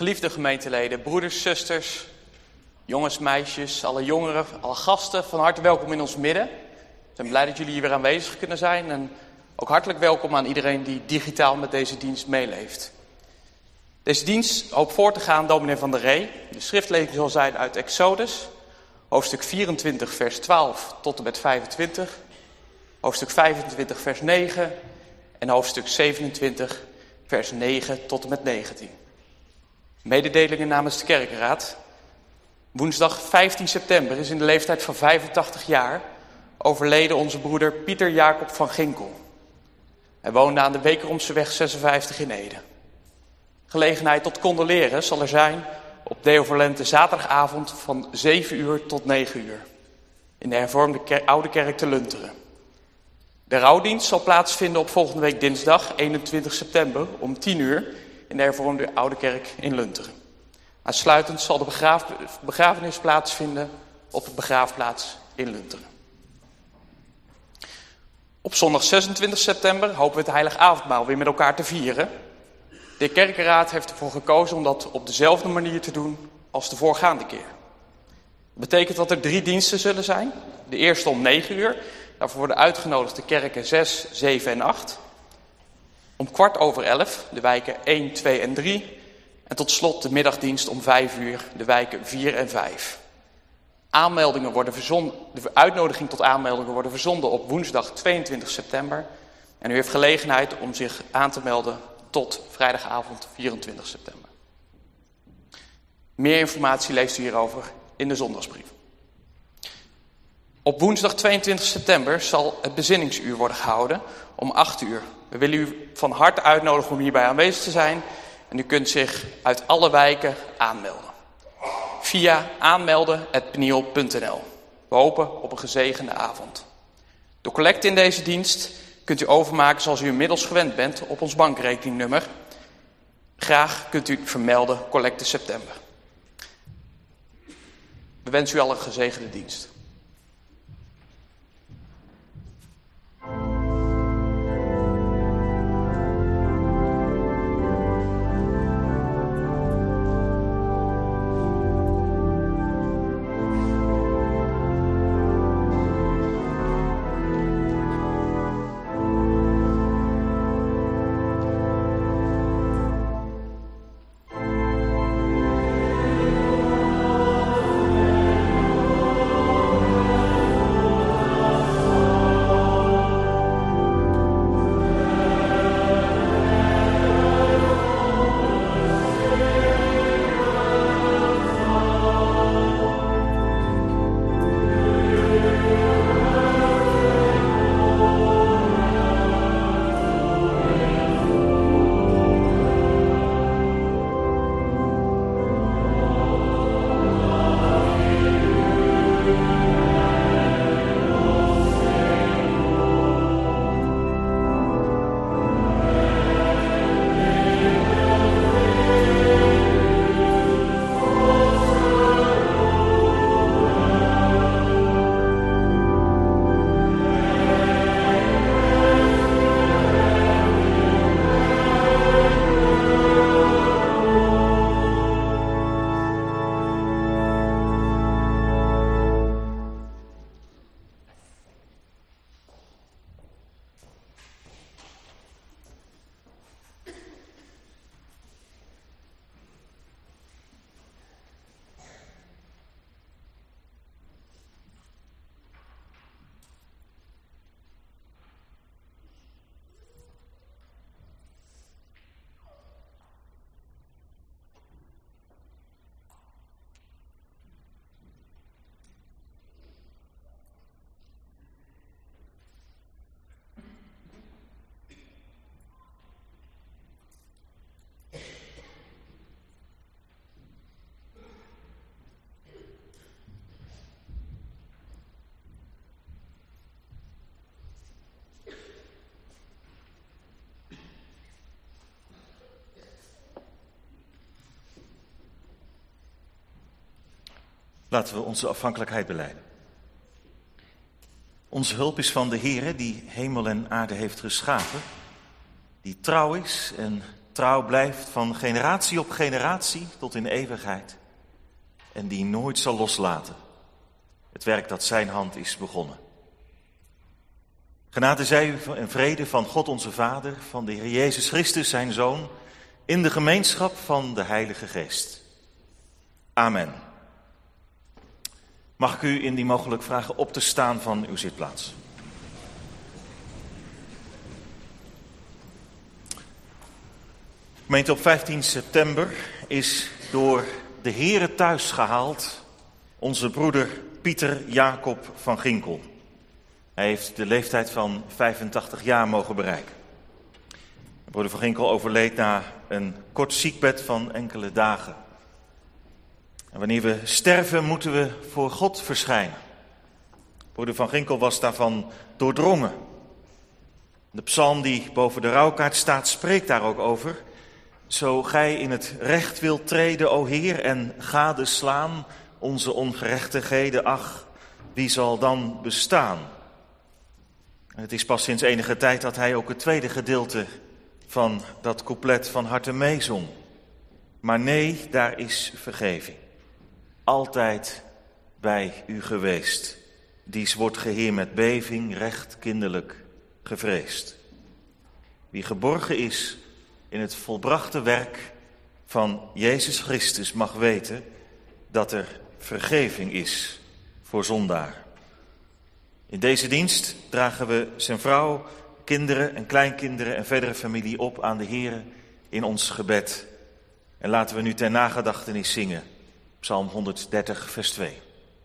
Geliefde gemeenteleden, broeders, zusters, jongens, meisjes, alle jongeren, alle gasten, van harte welkom in ons midden. We zijn blij dat jullie hier weer aanwezig kunnen zijn en ook hartelijk welkom aan iedereen die digitaal met deze dienst meeleeft. Deze dienst hoopt voor te gaan, dominee Van der Ree. De schriftlezing zal zijn uit Exodus, hoofdstuk 24 vers 12 tot en met 25, hoofdstuk 25 vers 9 en hoofdstuk 27 vers 9 tot en met 19. Mededelingen namens de kerkenraad. Woensdag 15 september is in de leeftijd van 85 jaar overleden onze broeder Pieter Jacob van Ginkel. Hij woonde aan de Wekeromseweg 56 in Ede. Gelegenheid tot condoleren zal er zijn op Deo Volente zaterdagavond van 7 uur tot 9 uur in de hervormde Oude Kerk te Lunteren. De rouwdienst zal plaatsvinden op volgende week dinsdag 21 september om 10 uur in de hervormde Oude Kerk in Lunteren. Aansluitend zal de begrafenis plaatsvinden op de begraafplaats in Lunteren. Op zondag 26 september hopen we het Heilig Avondmaal weer met elkaar te vieren. De kerkenraad heeft ervoor gekozen om dat op dezelfde manier te doen als de voorgaande keer. Dat betekent dat er 3 diensten zullen zijn. De eerste om 9 uur. Daarvoor worden uitgenodigd de kerken 6, 7 en 8. Om 11:15 de wijken 1, 2 en 3. En tot slot de middagdienst om 5 uur de wijken 4 en 5. De uitnodiging tot aanmeldingen worden verzonden op woensdag 22 september. En u heeft gelegenheid om zich aan te melden tot vrijdagavond 24 september. Meer informatie leest u hierover in de zondagsbrief. Op woensdag 22 september zal het bezinningsuur worden gehouden om 8 uur. We willen u van harte uitnodigen om hierbij aanwezig te zijn. En u kunt zich uit alle wijken aanmelden. Via aanmelden@peniel.nl. We hopen op een gezegende avond. De collecte in deze dienst kunt u overmaken zoals u inmiddels gewend bent op ons bankrekeningnummer. Graag kunt u vermelden collecte september. We wensen u al een gezegende dienst. Laten we onze afhankelijkheid belijden. Onze hulp is van de Heere, die hemel en aarde heeft geschapen, die trouw is en trouw blijft van generatie op generatie tot in eeuwigheid. En die nooit zal loslaten. Het werk dat zijn hand is begonnen. Genade zij u en vrede van God onze Vader, van de Heer Jezus Christus zijn Zoon, in de gemeenschap van de Heilige Geest. Amen. Mag ik u indien mogelijk vragen op te staan van uw zitplaats. Gemeente, op 15 september is door de Heere thuis gehaald onze broeder Pieter Jacob van Ginkel. Hij heeft de leeftijd van 85 jaar mogen bereiken. Broeder van Ginkel overleed na een kort ziekbed van enkele dagen. En wanneer we sterven, moeten we voor God verschijnen. Broeder van Ginkel was daarvan doordrongen. De psalm die boven de rouwkaart staat, spreekt daar ook over. Zo gij in het recht wilt treden, o Heer, en gadeslaan onze ongerechtigheden, ach, wie zal dan bestaan? En het is pas sinds enige tijd dat hij ook het tweede gedeelte van dat couplet van harte meezong. Maar nee, daar is vergeving. Altijd bij u geweest. Dies wordt geheer met beving, recht kinderlijk gevreesd. Wie geborgen is in het volbrachte werk van Jezus Christus mag weten dat er vergeving is voor zondaar. In deze dienst dragen we zijn vrouw, kinderen en kleinkinderen en verdere familie op aan de Heere in ons gebed. En laten we nu ter nagedachtenis zingen, Psalm 130, vers 2.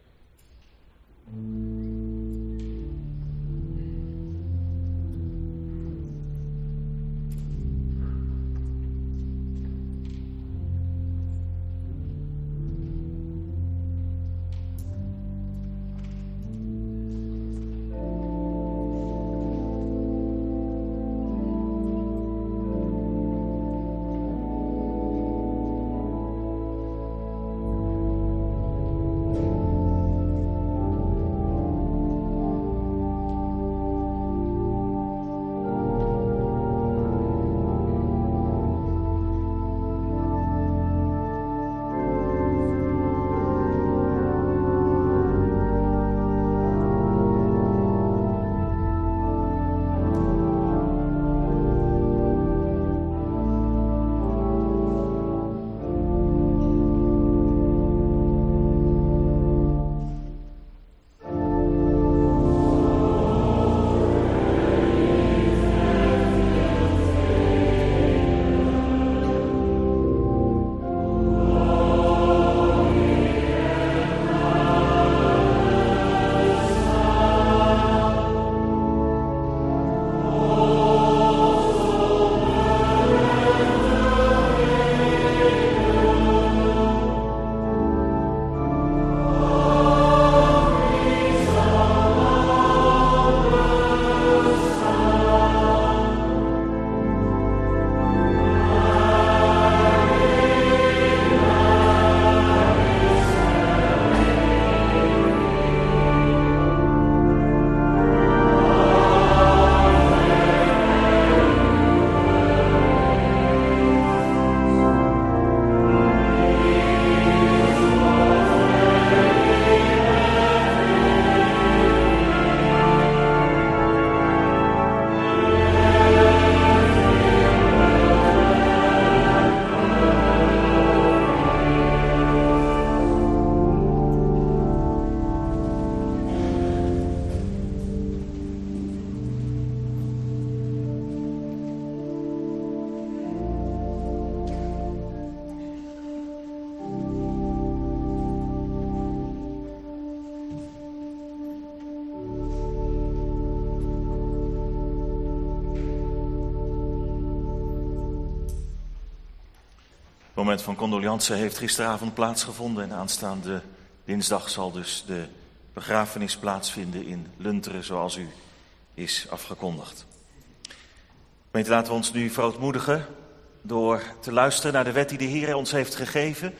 Het moment van condoliance heeft gisteravond plaatsgevonden en aanstaande dinsdag zal dus de begrafenis plaatsvinden in Lunteren, zoals u is afgekondigd. Gemeente, laten we ons nu verootmoedigen door te luisteren naar de wet die de Heer ons heeft gegeven.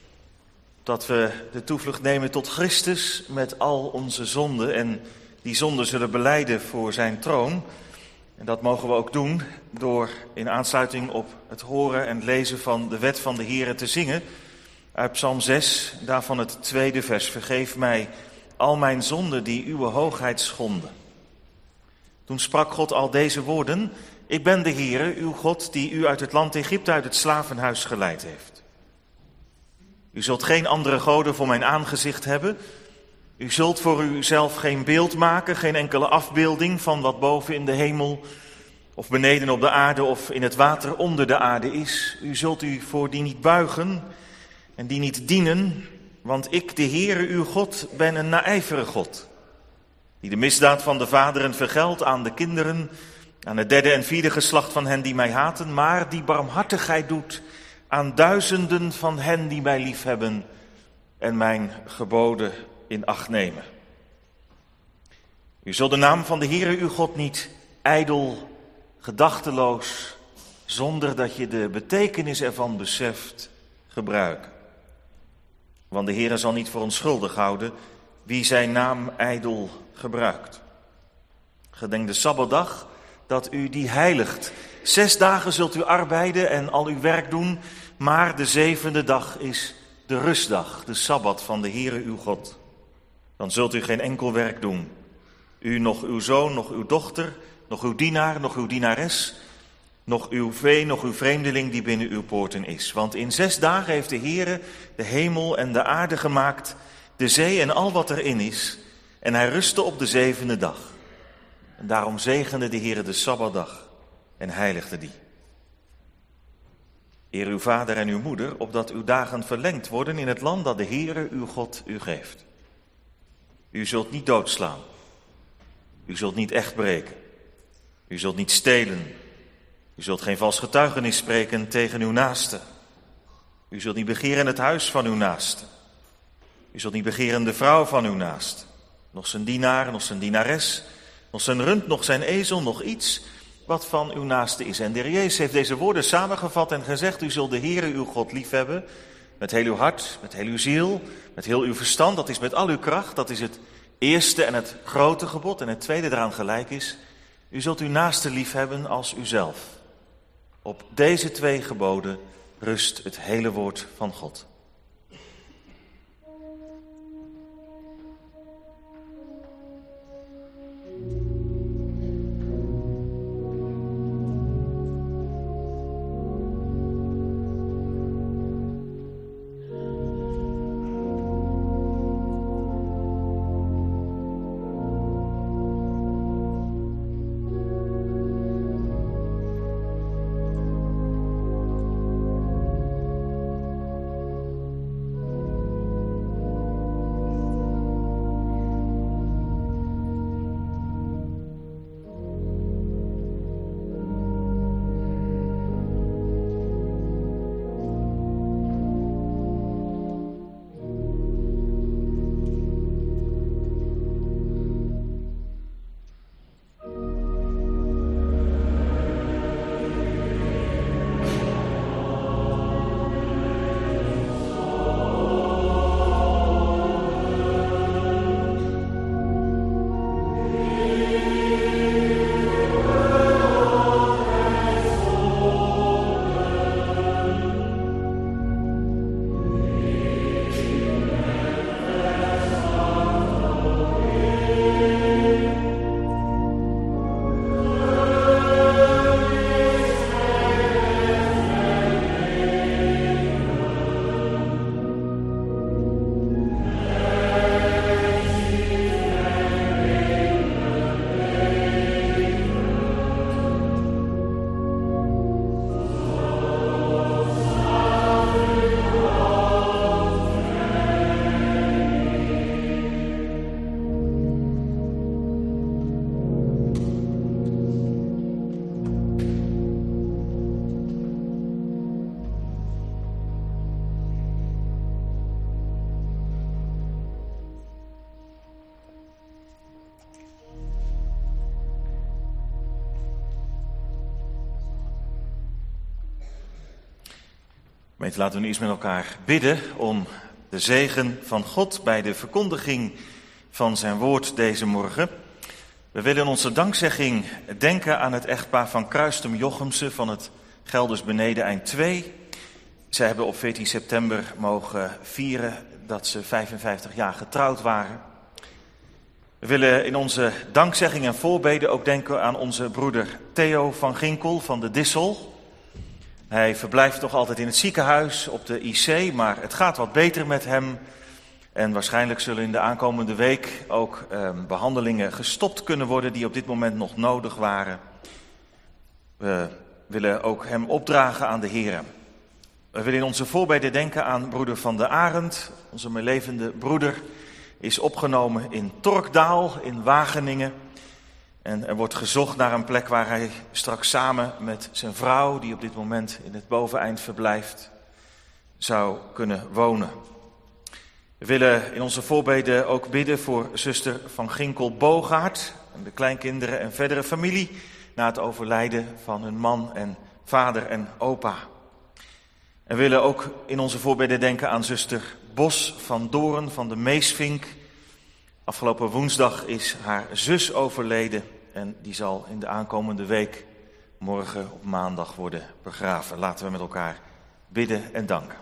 Dat we de toevlucht nemen tot Christus met al onze zonden en die zonden zullen belijden voor zijn troon. En dat mogen we ook doen door in aansluiting op het horen en lezen van de wet van de Heere te zingen. Uit Psalm 6, daarvan het 2e vers. Vergeef mij al mijn zonden die uw hoogheid schonden. Toen sprak God al deze woorden. Ik ben de Heere, uw God, die u uit het land Egypte, uit het slavenhuis geleid heeft. U zult geen andere goden voor mijn aangezicht hebben. U zult voor uzelf geen beeld maken, geen enkele afbeelding van wat boven in de hemel of beneden op de aarde of in het water onder de aarde is. U zult u voor die niet buigen en die niet dienen, want ik, de Heere, uw God, ben een naijverige God, die de misdaad van de vaderen vergeldt aan de kinderen, aan het 3e en 4e geslacht van hen die mij haten, maar die barmhartigheid doet aan duizenden van hen die mij liefhebben en mijn geboden in acht nemen. U zult de naam van de Heere uw God niet ijdel, gedachteloos, zonder dat je de betekenis ervan beseft, gebruiken. Want de Heere zal niet voor onschuldig houden wie zijn naam ijdel gebruikt. Gedenk de Sabbatdag dat u die heiligt. 6 dagen zult u arbeiden en al uw werk doen, maar de 7e dag is de rustdag, de Sabbat van de Heere uw God. Dan zult u geen enkel werk doen. U, nog uw zoon, nog uw dochter, nog uw dienaar, nog uw dienares, nog uw vee, nog uw vreemdeling die binnen uw poorten is. Want in 6 dagen heeft de Heere de hemel en de aarde gemaakt, de zee en al wat erin is. En hij rustte op de 7e dag. En daarom zegende de Heere de Sabbatdag en heiligde die. Eer uw vader en uw moeder, opdat uw dagen verlengd worden in het land dat de Heere uw God u geeft. U zult niet doodslaan. U zult niet echt breken. U zult niet stelen. U zult geen vals getuigenis spreken tegen uw naaste. U zult niet begeren het huis van uw naaste. U zult niet begeren de vrouw van uw naaste. Nog zijn dienaar, nog zijn dienares, nog zijn rund, nog zijn ezel, nog iets wat van uw naaste is. En de Heer Jezus heeft deze woorden samengevat en gezegd, u zult de Heere uw God liefhebben met heel uw hart, met heel uw ziel, met heel uw verstand. Dat is met al uw kracht, dat is het eerste en het grote gebod. En het tweede eraan gelijk is, u zult uw naaste liefhebben als uzelf. Op deze 2 geboden rust het hele woord van God. Gemeente, laten we nu eens met elkaar bidden om de zegen van God bij de verkondiging van zijn woord deze morgen. We willen in onze dankzegging denken aan het echtpaar van Kruistum-Jochemse van het Gelders Benedeneind 2. Zij hebben op 14 september mogen vieren dat ze 55 jaar getrouwd waren. We willen in onze dankzegging en voorbeden ook denken aan onze broeder Theo van Ginkel van de Dissel. Hij verblijft nog altijd in het ziekenhuis op de IC, maar het gaat wat beter met hem. En waarschijnlijk zullen in de aankomende week ook behandelingen gestopt kunnen worden die op dit moment nog nodig waren. We willen ook hem opdragen aan de Heer. We willen in onze voorbeden denken aan broeder Van der Arend. Onze meelevende broeder is opgenomen in Torkdaal in Wageningen. En er wordt gezocht naar een plek waar hij straks samen met zijn vrouw, die op dit moment in het boveneind verblijft, zou kunnen wonen. We willen in onze voorbeden ook bidden voor zuster Van Ginkel Bogaert en de kleinkinderen en verdere familie na het overlijden van hun man en vader en opa. En we willen ook in onze voorbeden denken aan zuster Bos van Doorn van de Meesvink. Afgelopen woensdag is haar zus overleden en die zal in de aankomende week, morgen op maandag, worden begraven. Laten we met elkaar bidden en danken.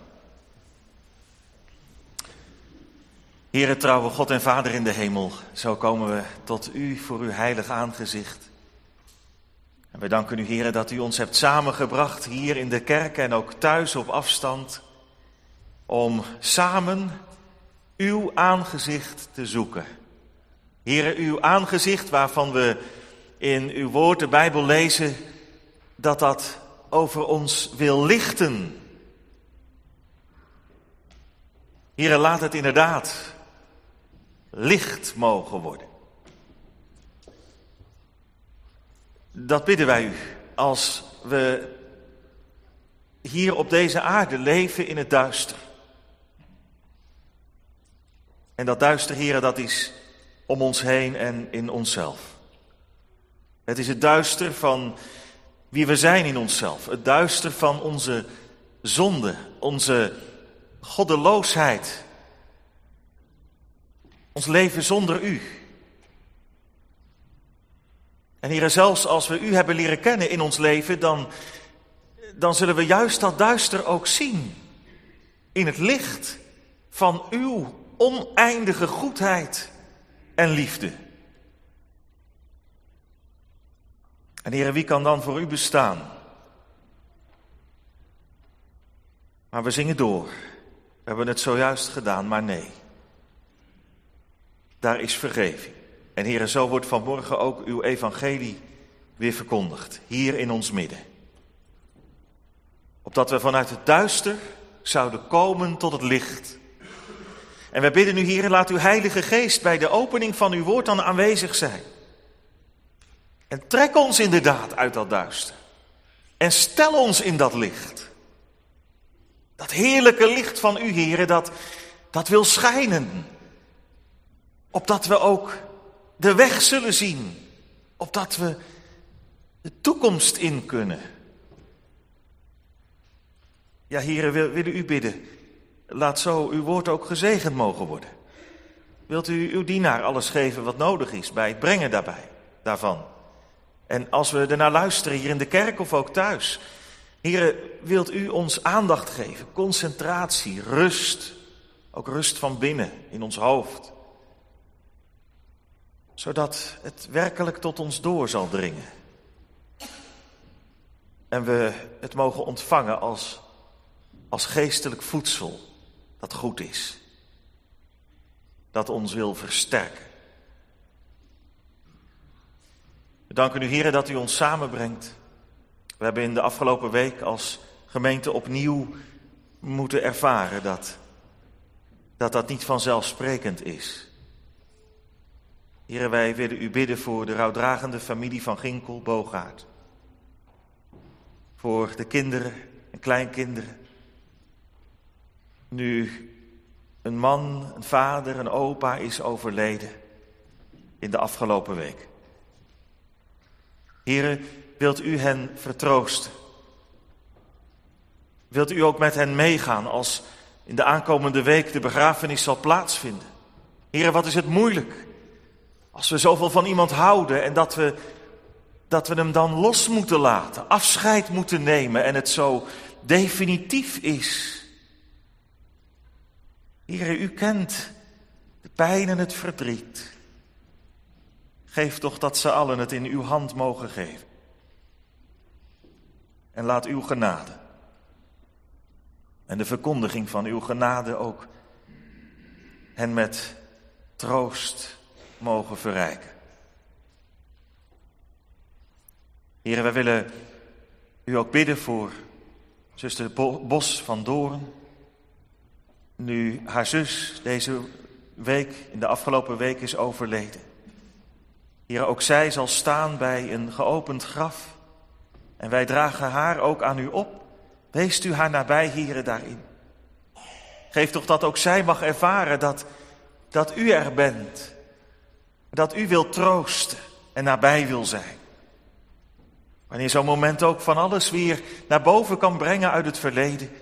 Heere, trouwe God en Vader in de hemel, zo komen we tot u voor uw heilig aangezicht. En wij danken u, Heere, dat u ons hebt samengebracht hier in de kerk en ook thuis op afstand, om samen uw aangezicht te zoeken. Heere, uw aangezicht waarvan we in uw woord, de Bijbel, lezen dat dat over ons wil lichten. Heere, laat het inderdaad licht mogen worden. Dat bidden wij u als we hier op deze aarde leven in het duister. En dat duister, Heere, dat is om ons heen en in onszelf. Het is het duister van wie we zijn in onszelf. Het duister van onze zonde, onze goddeloosheid. Ons leven zonder u. En Heere, zelfs als we u hebben leren kennen in ons leven, dan zullen we juist dat duister ook zien. In het licht van uw oneindige goedheid en liefde. En Heere, wie kan dan voor u bestaan? Maar we zingen door. We hebben het zojuist gedaan, maar nee. Daar is vergeving. En Heere, zo wordt vanmorgen ook uw evangelie weer verkondigd. Hier in ons midden. Opdat we vanuit het duister zouden komen tot het licht. En wij bidden u, Heere, laat uw Heilige Geest bij de opening van uw woord dan aanwezig zijn. En trek ons inderdaad uit dat duister. En stel ons in dat licht. Dat heerlijke licht van u, Heere, dat wil schijnen. Opdat we ook de weg zullen zien. Opdat we de toekomst in kunnen. Ja, Heere, willen u bidden. Laat zo uw woord ook gezegend mogen worden. Wilt u uw dienaar alles geven wat nodig is bij het brengen daarvan? En als we ernaar luisteren hier in de kerk of ook thuis. Heere, wilt u ons aandacht geven, concentratie, rust. Ook rust van binnen in ons hoofd. Zodat het werkelijk tot ons door zal dringen. En we het mogen ontvangen als geestelijk voedsel dat goed is. Dat ons wil versterken. We danken u, Heere, dat u ons samenbrengt. We hebben in de afgelopen week als gemeente opnieuw moeten ervaren dat niet vanzelfsprekend is. Heere, wij willen u bidden voor de rouwdragende familie van Ginkel Bogaert. Voor de kinderen en kleinkinderen. Nu een man, een vader, een opa is overleden in de afgelopen week. Heere, wilt u hen vertroosten? Wilt u ook met hen meegaan als in de aankomende week de begrafenis zal plaatsvinden? Heere, wat is het moeilijk Als we zoveel van iemand houden en dat we hem dan los moeten laten, afscheid moeten nemen en het zo definitief is. Heere, u kent de pijn en het verdriet. Geef toch dat ze allen het in uw hand mogen geven. En laat uw genade en de verkondiging van uw genade ook hen met troost mogen verrijken. Heere, wij willen u ook bidden voor zuster Bos van Doorn. Nu haar zus deze week, in de afgelopen week, is overleden. Heere, ook zij zal staan bij een geopend graf. En wij dragen haar ook aan u op. Weest u haar nabij, Heere, daarin. Geef toch dat ook zij mag ervaren dat u er bent. Dat u wilt troosten en nabij wil zijn. Wanneer zo'n moment ook van alles weer naar boven kan brengen uit het verleden.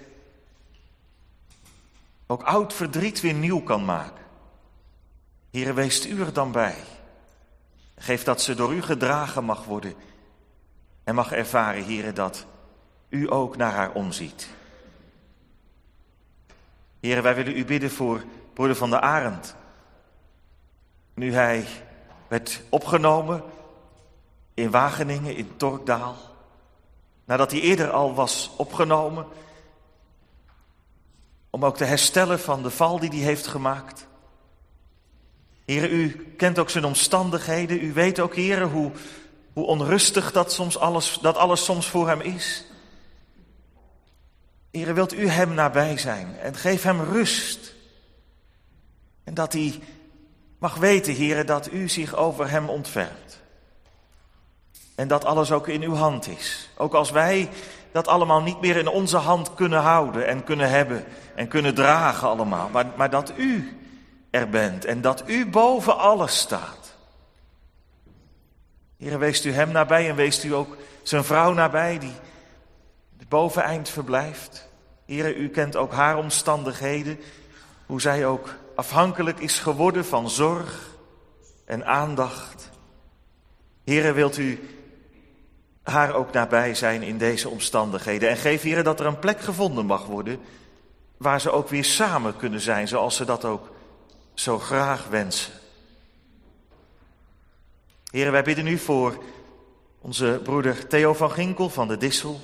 Ook oud verdriet weer nieuw kan maken. Heere, weest u er dan bij. Geef dat ze door u gedragen mag worden. En mag ervaren, Heere, dat u ook naar haar omziet. Heere, wij willen u bidden voor broeder Van der Arend. Nu hij werd opgenomen in Wageningen, in Torkdaal. Nadat hij eerder al was opgenomen. Om ook te herstellen van de val die hij heeft gemaakt. Heere, u kent ook zijn omstandigheden. U weet ook, Heere, hoe onrustig dat alles soms voor hem is. Heere, wilt u hem nabij zijn en geef hem rust. En dat hij mag weten, Heere, dat u zich over hem ontfermt. En dat alles ook in uw hand is. Ook als wij dat allemaal niet meer in onze hand kunnen houden en kunnen hebben en kunnen dragen allemaal. Maar dat u er bent en dat u boven alles staat. Heere, weest u hem nabij en weest u ook zijn vrouw nabij die het boveneind verblijft. Heere, u kent ook haar omstandigheden, hoe zij ook afhankelijk is geworden van zorg en aandacht. Heere, wilt u haar ook nabij zijn in deze omstandigheden. En geef, Heere, dat er een plek gevonden mag worden waar ze ook weer samen kunnen zijn, zoals ze dat ook zo graag wensen. Heere, wij bidden u voor onze broeder Theo van Ginkel van de Dissel.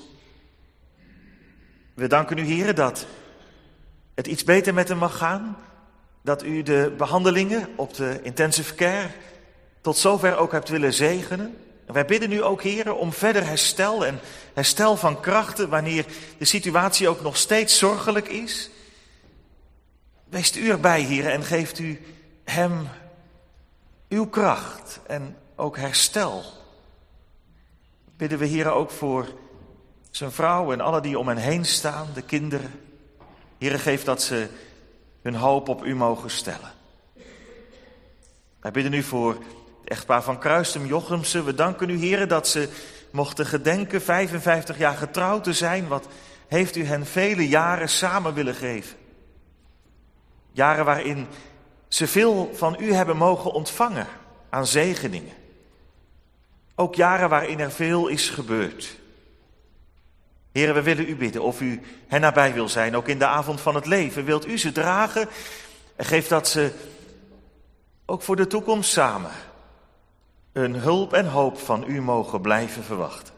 We danken u, Heere, dat het iets beter met hem mag gaan. Dat u de behandelingen op de intensive care tot zover ook hebt willen zegenen. En wij bidden u ook, Heere, om verder herstel en herstel van krachten wanneer de situatie ook nog steeds zorgelijk is. Weest u erbij, Heere, en geeft u hem uw kracht en ook herstel. Bidden we, Heere, ook voor zijn vrouw en alle die om hen heen staan, de kinderen. Heere, geef dat ze hun hoop op u mogen stellen. Wij bidden u voor het echtpaar van Kruistum Jochemse. We danken u, Heere, dat ze mochten gedenken 55 jaar getrouwd te zijn. Wat heeft u hen vele jaren samen willen geven. Jaren waarin ze veel van u hebben mogen ontvangen aan zegeningen. Ook jaren waarin er veel is gebeurd. Heere, we willen u bidden of u hen nabij wil zijn, ook in de avond van het leven. Wilt u ze dragen en geef dat ze ook voor de toekomst samen een hulp en hoop van u mogen blijven verwachten.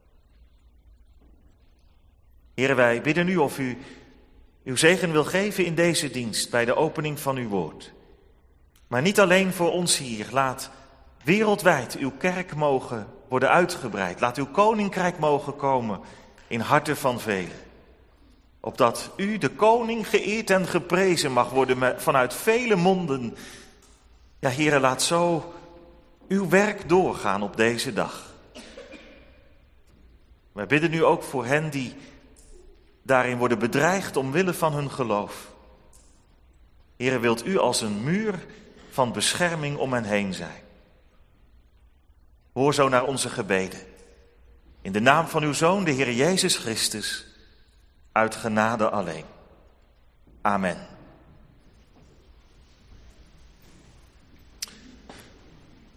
Heere, wij bidden u of u uw zegen wil geven in deze dienst bij de opening van uw woord. Maar niet alleen voor ons hier. Laat wereldwijd uw kerk mogen worden uitgebreid. Laat uw koninkrijk mogen komen in harten van velen. Opdat u, de koning, geëerd en geprezen mag worden vanuit vele monden. Ja, Heere, laat zo uw werk doorgaan op deze dag. Wij bidden u ook voor hen die daarin worden bedreigd omwille van hun geloof. Heere, wilt u als een muur van bescherming om hen heen zijn. Hoor zo naar onze gebeden. In de naam van uw Zoon, de Heer Jezus Christus, uit genade alleen. Amen.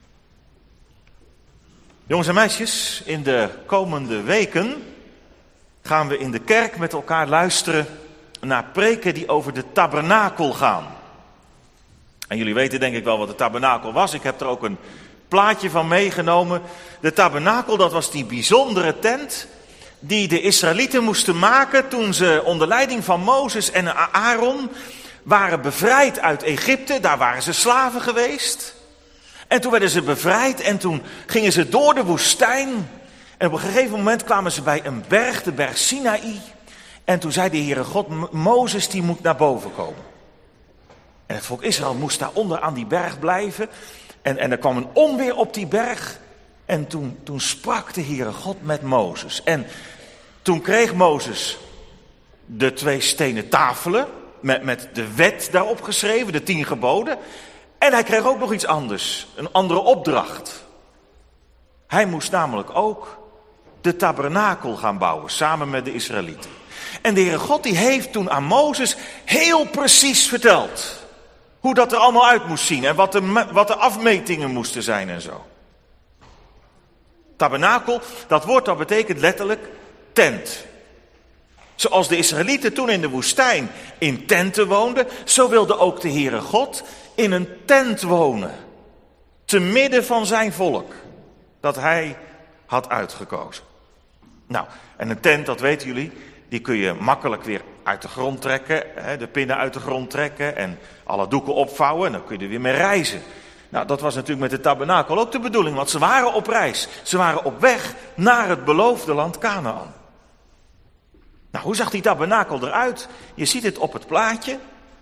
Jongens en meisjes, in de komende weken gaan we in de kerk met elkaar luisteren naar preken die over de tabernakel gaan. En jullie weten denk ik wel wat de tabernakel was. Ik heb er ook een plaatje van meegenomen. De tabernakel, dat was die bijzondere tent die de Israëlieten moesten maken toen ze onder leiding van Mozes en Aaron waren bevrijd uit Egypte. Daar waren ze slaven geweest. En toen werden ze bevrijd en toen gingen ze door de woestijn. En op een gegeven moment kwamen ze bij een berg, de berg Sinaï. En toen zei de Heere God, Mozes die moet naar boven komen. En het volk Israël moest daar onder aan die berg blijven. En er kwam een onweer op die berg. En toen sprak de Heere God met Mozes. En toen kreeg Mozes de 2 stenen tafelen met de wet daarop geschreven, de 10 geboden. En hij kreeg ook nog iets anders, een andere opdracht. Hij moest namelijk ook de tabernakel gaan bouwen, samen met de Israëlieten. En de Heere God die heeft toen aan Mozes heel precies verteld hoe dat er allemaal uit moest zien en wat de afmetingen moesten zijn en zo. Tabernakel, dat woord dat betekent letterlijk tent. Zoals de Israëlieten toen in de woestijn in tenten woonden, zo wilde ook de Heere God in een tent wonen. Te midden van zijn volk, dat hij had uitgekozen. Nou, en een tent, dat weten jullie, die kun je makkelijk weer uit de grond trekken, de pinnen uit de grond trekken en alle doeken opvouwen en dan kun je er weer mee reizen. Nou, dat was natuurlijk met de tabernakel ook de bedoeling, want ze waren op reis. Ze waren op weg naar het beloofde land Kanaan. Nou, hoe zag die tabernakel eruit? Je ziet het op het plaatje.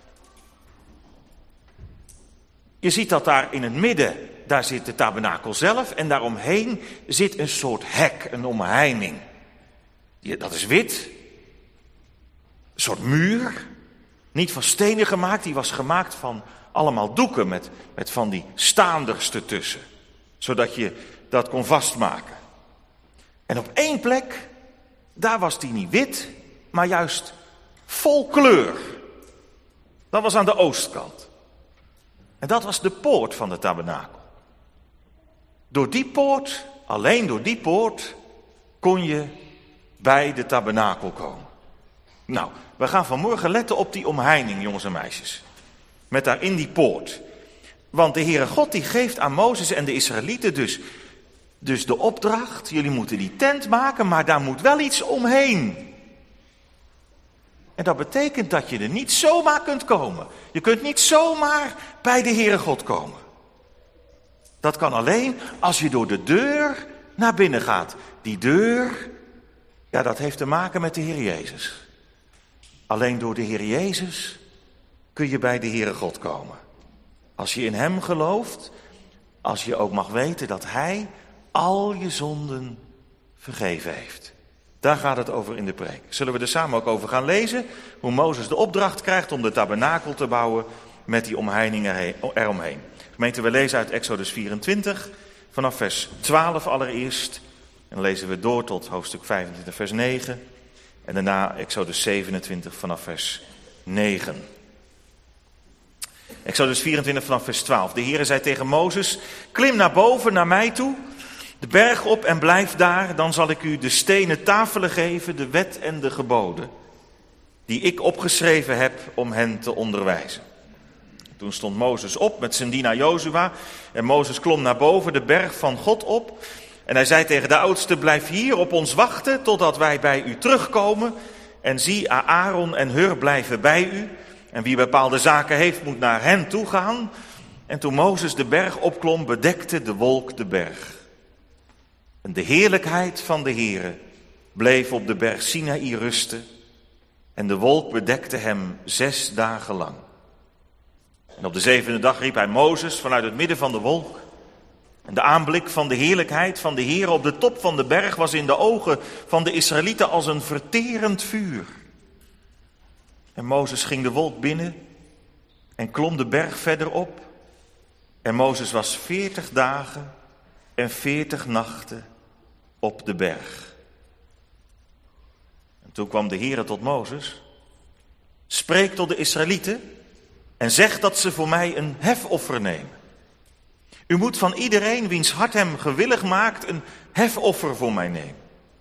Je ziet dat daar in het midden, daar zit de tabernakel zelf en daaromheen zit een soort hek, een omheining. Dat is wit. Een soort muur. Niet van stenen gemaakt, die was gemaakt van allemaal doeken met van die staanders ertussen. Zodat je dat kon vastmaken. En op 1 plek, daar was die niet wit, maar juist vol kleur. Dat was aan de oostkant. En dat was de poort van de tabernakel. Door die poort, alleen door die poort, kon je bij de tabernakel komen. Nou, we gaan vanmorgen letten op die omheining, jongens en meisjes. Met daarin die poort. Want de Heere God die geeft aan Mozes en de Israëlieten dus de opdracht. Jullie moeten die tent maken, maar daar moet wel iets omheen. En dat betekent dat je er niet zomaar kunt komen. Je kunt niet zomaar bij de Heere God komen. Dat kan alleen als je door de deur naar binnen gaat. Die deur, ja, dat heeft te maken met de Heer Jezus. Alleen door de Heer Jezus kun je bij de Heere God komen. Als je in hem gelooft, als je ook mag weten dat hij al je zonden vergeven heeft. Daar gaat het over in de preek. Zullen we er samen ook over gaan lezen? Hoe Mozes de opdracht krijgt om de tabernakel te bouwen met die omheining eromheen. Gemeente, we lezen uit Exodus 24, vanaf vers 12 allereerst. En dan lezen we door tot hoofdstuk 25, vers 9. En daarna Exodus 27 vanaf vers 9. Exodus 24 vanaf vers 12. De Heere zei tegen Mozes, klim naar boven, naar mij toe, de berg op en blijf daar. Dan zal ik u de stenen tafelen geven, de wet en de geboden, die ik opgeschreven heb om hen te onderwijzen. Toen stond Mozes op met zijn dienaar Jozua en Mozes klom naar boven de berg van God op. En hij zei tegen de oudste, blijf hier op ons wachten totdat wij bij u terugkomen. En zie, Aaron en Hur blijven bij u. En wie bepaalde zaken heeft, moet naar hen toe gaan. En toen Mozes de berg opklom, bedekte de wolk de berg. En de heerlijkheid van de Heere bleef op de berg Sinaï rusten. En de wolk bedekte hem 6 dagen lang. En op de 7e dag riep hij Mozes vanuit het midden van de wolk. En de aanblik van de heerlijkheid van de Heere op de top van de berg was in de ogen van de Israëlieten als een verterend vuur. En Mozes ging de wolk binnen en klom de berg verder op. En Mozes was 40 dagen en 40 nachten op de berg. En toen kwam de Heere tot Mozes. Spreek tot de Israëlieten en zeg dat ze voor mij een hefoffer nemen. U moet van iedereen wiens hart hem gewillig maakt een hefoffer voor mij nemen.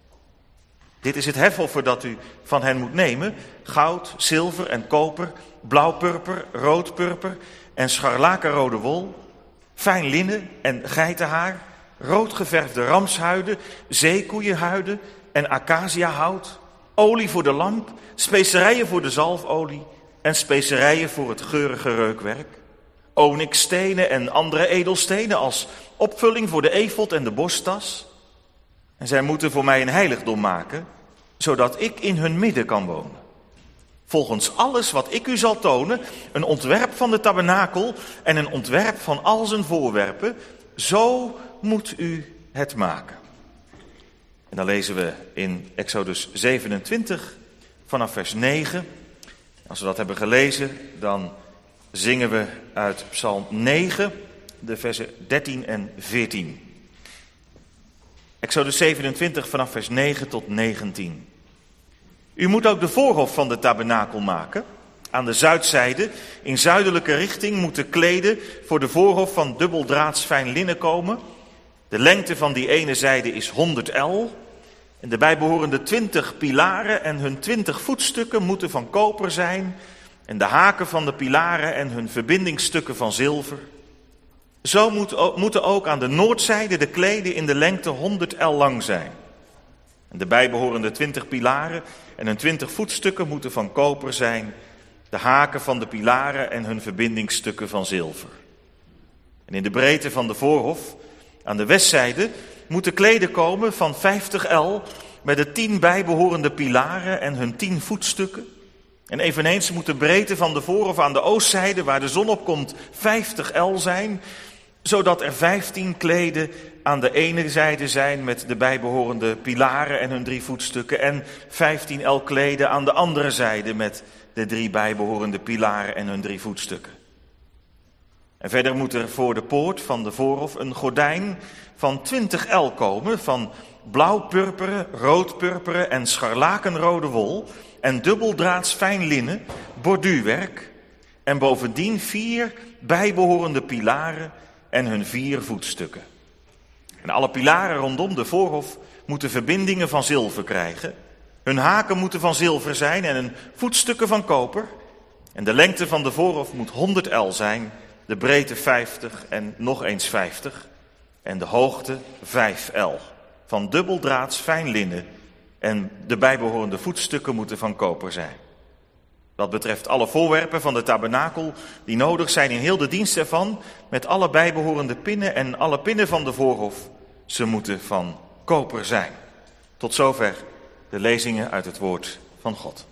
Dit is het hefoffer dat u van hen moet nemen: goud, zilver en koper, blauwpurper, roodpurper en scharlakenrode wol, fijn linnen en geitenhaar, roodgeverfde ramshuiden, zeekoeienhuiden en acaciahout, olie voor de lamp, specerijen voor de zalfolie en specerijen voor het geurige reukwerk, onyxstenen en andere edelstenen als opvulling voor de efod en de borsttas. En zij moeten voor mij een heiligdom maken, zodat ik in hun midden kan wonen. Volgens alles wat ik u zal tonen, een ontwerp van de tabernakel en een ontwerp van al zijn voorwerpen, zo moet u het maken. En dan lezen we in Exodus 27 vanaf vers 9. Als we dat hebben gelezen, dan zingen we uit Psalm 9, de versen 13 en 14. Exodus 27 vanaf vers 9 tot 19. U moet ook de voorhof van de tabernakel maken. Aan de zuidzijde, in zuidelijke richting, moeten kleden voor de voorhof van dubbeldraads fijn linnen komen. De lengte van die ene zijde is 100 el. En de bijbehorende 20 pilaren en hun 20 voetstukken moeten van koper zijn. En de haken van de pilaren en hun verbindingsstukken van zilver. Zo moeten ook aan de noordzijde de kleden in de lengte 100 el lang zijn. En de bijbehorende 20 pilaren en hun 20 voetstukken moeten van koper zijn. De haken van de pilaren en hun verbindingsstukken van zilver. En in de breedte van de voorhof, aan de westzijde, moeten kleden komen van 50 el met de 10 bijbehorende pilaren en hun 10 voetstukken. En eveneens moet de breedte van de voorhof aan de oostzijde, waar de zon op komt, 50 el zijn, zodat er 15 kleden aan de ene zijde zijn met de bijbehorende pilaren en hun 3 voetstukken en 15 el kleden aan de andere zijde met de 3 bijbehorende pilaren en hun 3 voetstukken. En verder moet er voor de poort van de voorhof een gordijn van 20 el komen van blauwpurperen, roodpurperen en scharlakenrode wol en dubbeldraads fijn linnen, borduurwerk en bovendien 4 bijbehorende pilaren en hun 4 voetstukken. En alle pilaren rondom de voorhof moeten verbindingen van zilver krijgen. Hun haken moeten van zilver zijn en hun voetstukken van koper. En de lengte van de voorhof moet 100 el zijn, de breedte 50 en nog eens 50. En de hoogte 5 el, van dubbeldraads fijn linnen. En de bijbehorende voetstukken moeten van koper zijn. Wat betreft alle voorwerpen van de tabernakel die nodig zijn in heel de dienst ervan, met alle bijbehorende pinnen en alle pinnen van de voorhof, ze moeten van koper zijn. Tot zover de lezingen uit het woord van God.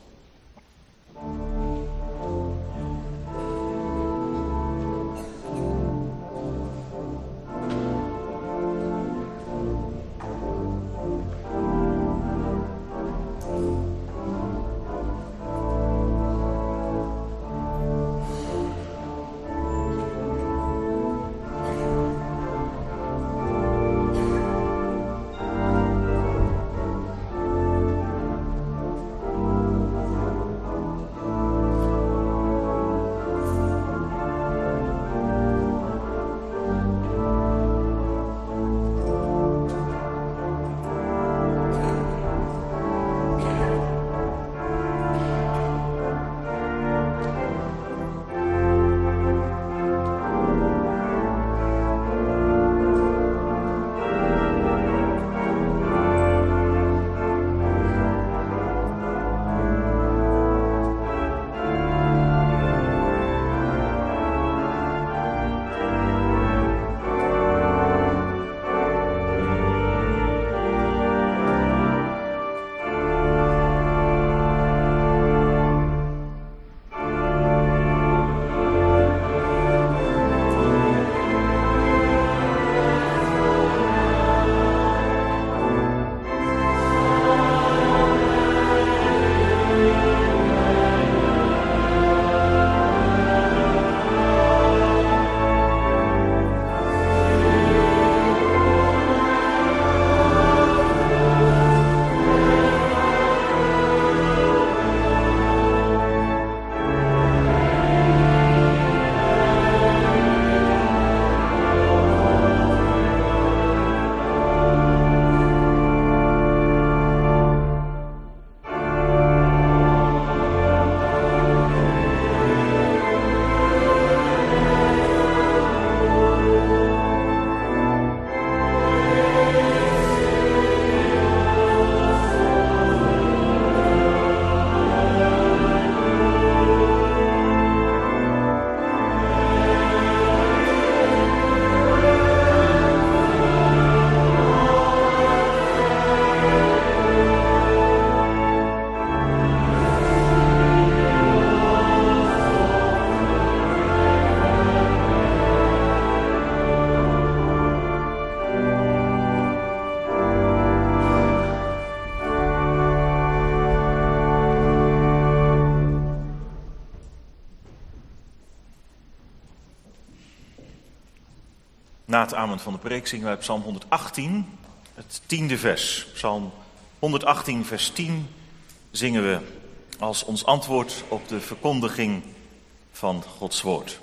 Na het amen van de preek zingen wij Psalm 118, het 10e vers. Psalm 118, vers 10 zingen we als ons antwoord op de verkondiging van Gods woord.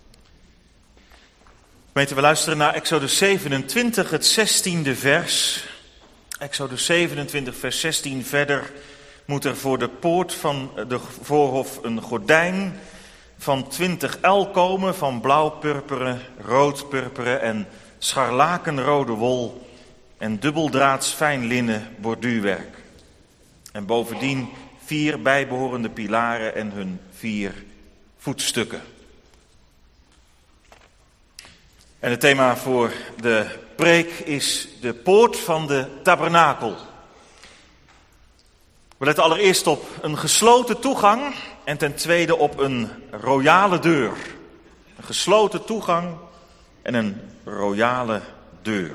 Gemeente, we luisteren naar Exodus 27, het 16e vers. Exodus 27, vers 16 verder moet er voor de poort van de voorhof een gordijn van 20 el komen van blauw-purperen, rood-purperen en scharlakenrode wol en dubbeldraads fijn linnen borduurwerk. En bovendien 4 bijbehorende pilaren en hun 4 voetstukken. En het thema voor de preek is de poort van de tabernakel. We letten allereerst op een gesloten toegang en ten tweede op een royale deur. Een gesloten toegang en een royale deur.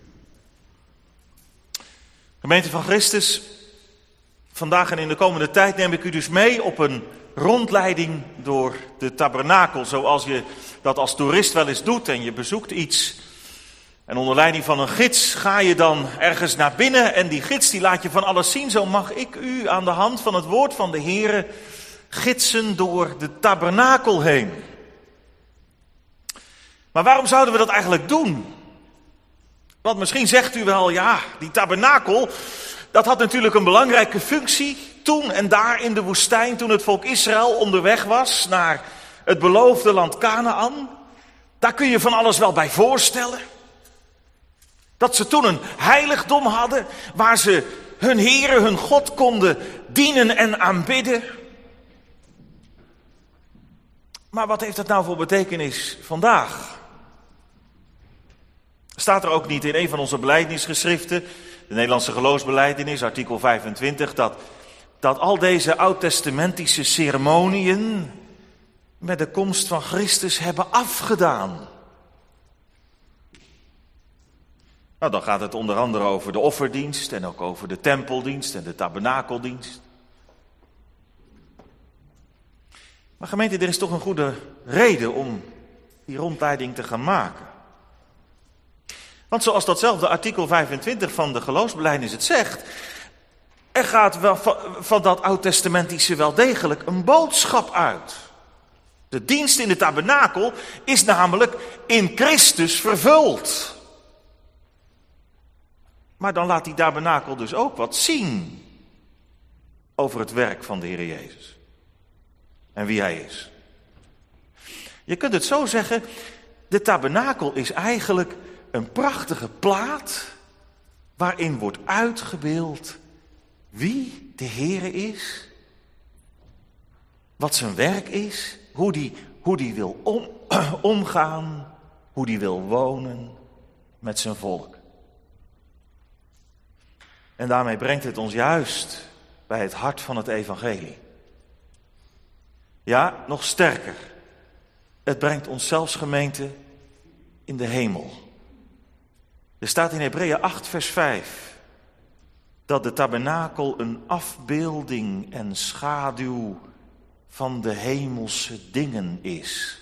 Gemeente van Christus, vandaag en in de komende tijd neem ik u dus mee op een rondleiding door de tabernakel. Zoals je dat als toerist wel eens doet en je bezoekt iets. En onder leiding van een gids ga je dan ergens naar binnen en die gids die laat je van alles zien. Zo mag ik u aan de hand van het woord van de Heere gidsen door de tabernakel heen. Maar waarom zouden we dat eigenlijk doen? Want misschien zegt u wel, ja, die tabernakel, dat had natuurlijk een belangrijke functie toen en daar in de woestijn, toen het volk Israël onderweg was naar het beloofde land Kanaan. Daar kun je van alles wel bij voorstellen. Dat ze toen een heiligdom hadden waar ze hun Heere, hun God konden dienen en aanbidden. Maar wat heeft dat nou voor betekenis vandaag? Staat er ook niet in een van onze belijdenisgeschriften, de Nederlandse geloofsbelijdenis, artikel 25, dat al deze oud-testamentische ceremoniën met de komst van Christus hebben afgedaan? Nou, dan gaat het onder andere over de offerdienst en ook over de tempeldienst en de tabernakeldienst. Maar gemeente, er is toch een goede reden om die rondleiding te gaan maken. Want zoals datzelfde artikel 25 van de geloofsbelijdenis het zegt, er gaat wel van dat oud-testamentische wel degelijk een boodschap uit. De dienst in de tabernakel is namelijk in Christus vervuld. Maar dan laat die tabernakel dus ook wat zien over het werk van de Heer Jezus. En wie hij is. Je kunt het zo zeggen, de tabernakel is eigenlijk een prachtige plaat waarin wordt uitgebeeld wie de Heere is, wat zijn werk is, hoe die wil omgaan, hoe die wil wonen met zijn volk. En daarmee brengt het ons juist bij het hart van het evangelie. Ja, nog sterker. Het brengt ons zelfs, gemeente, in de hemel. Er staat in Hebreeën 8 vers 5 dat de tabernakel een afbeelding en schaduw van de hemelse dingen is.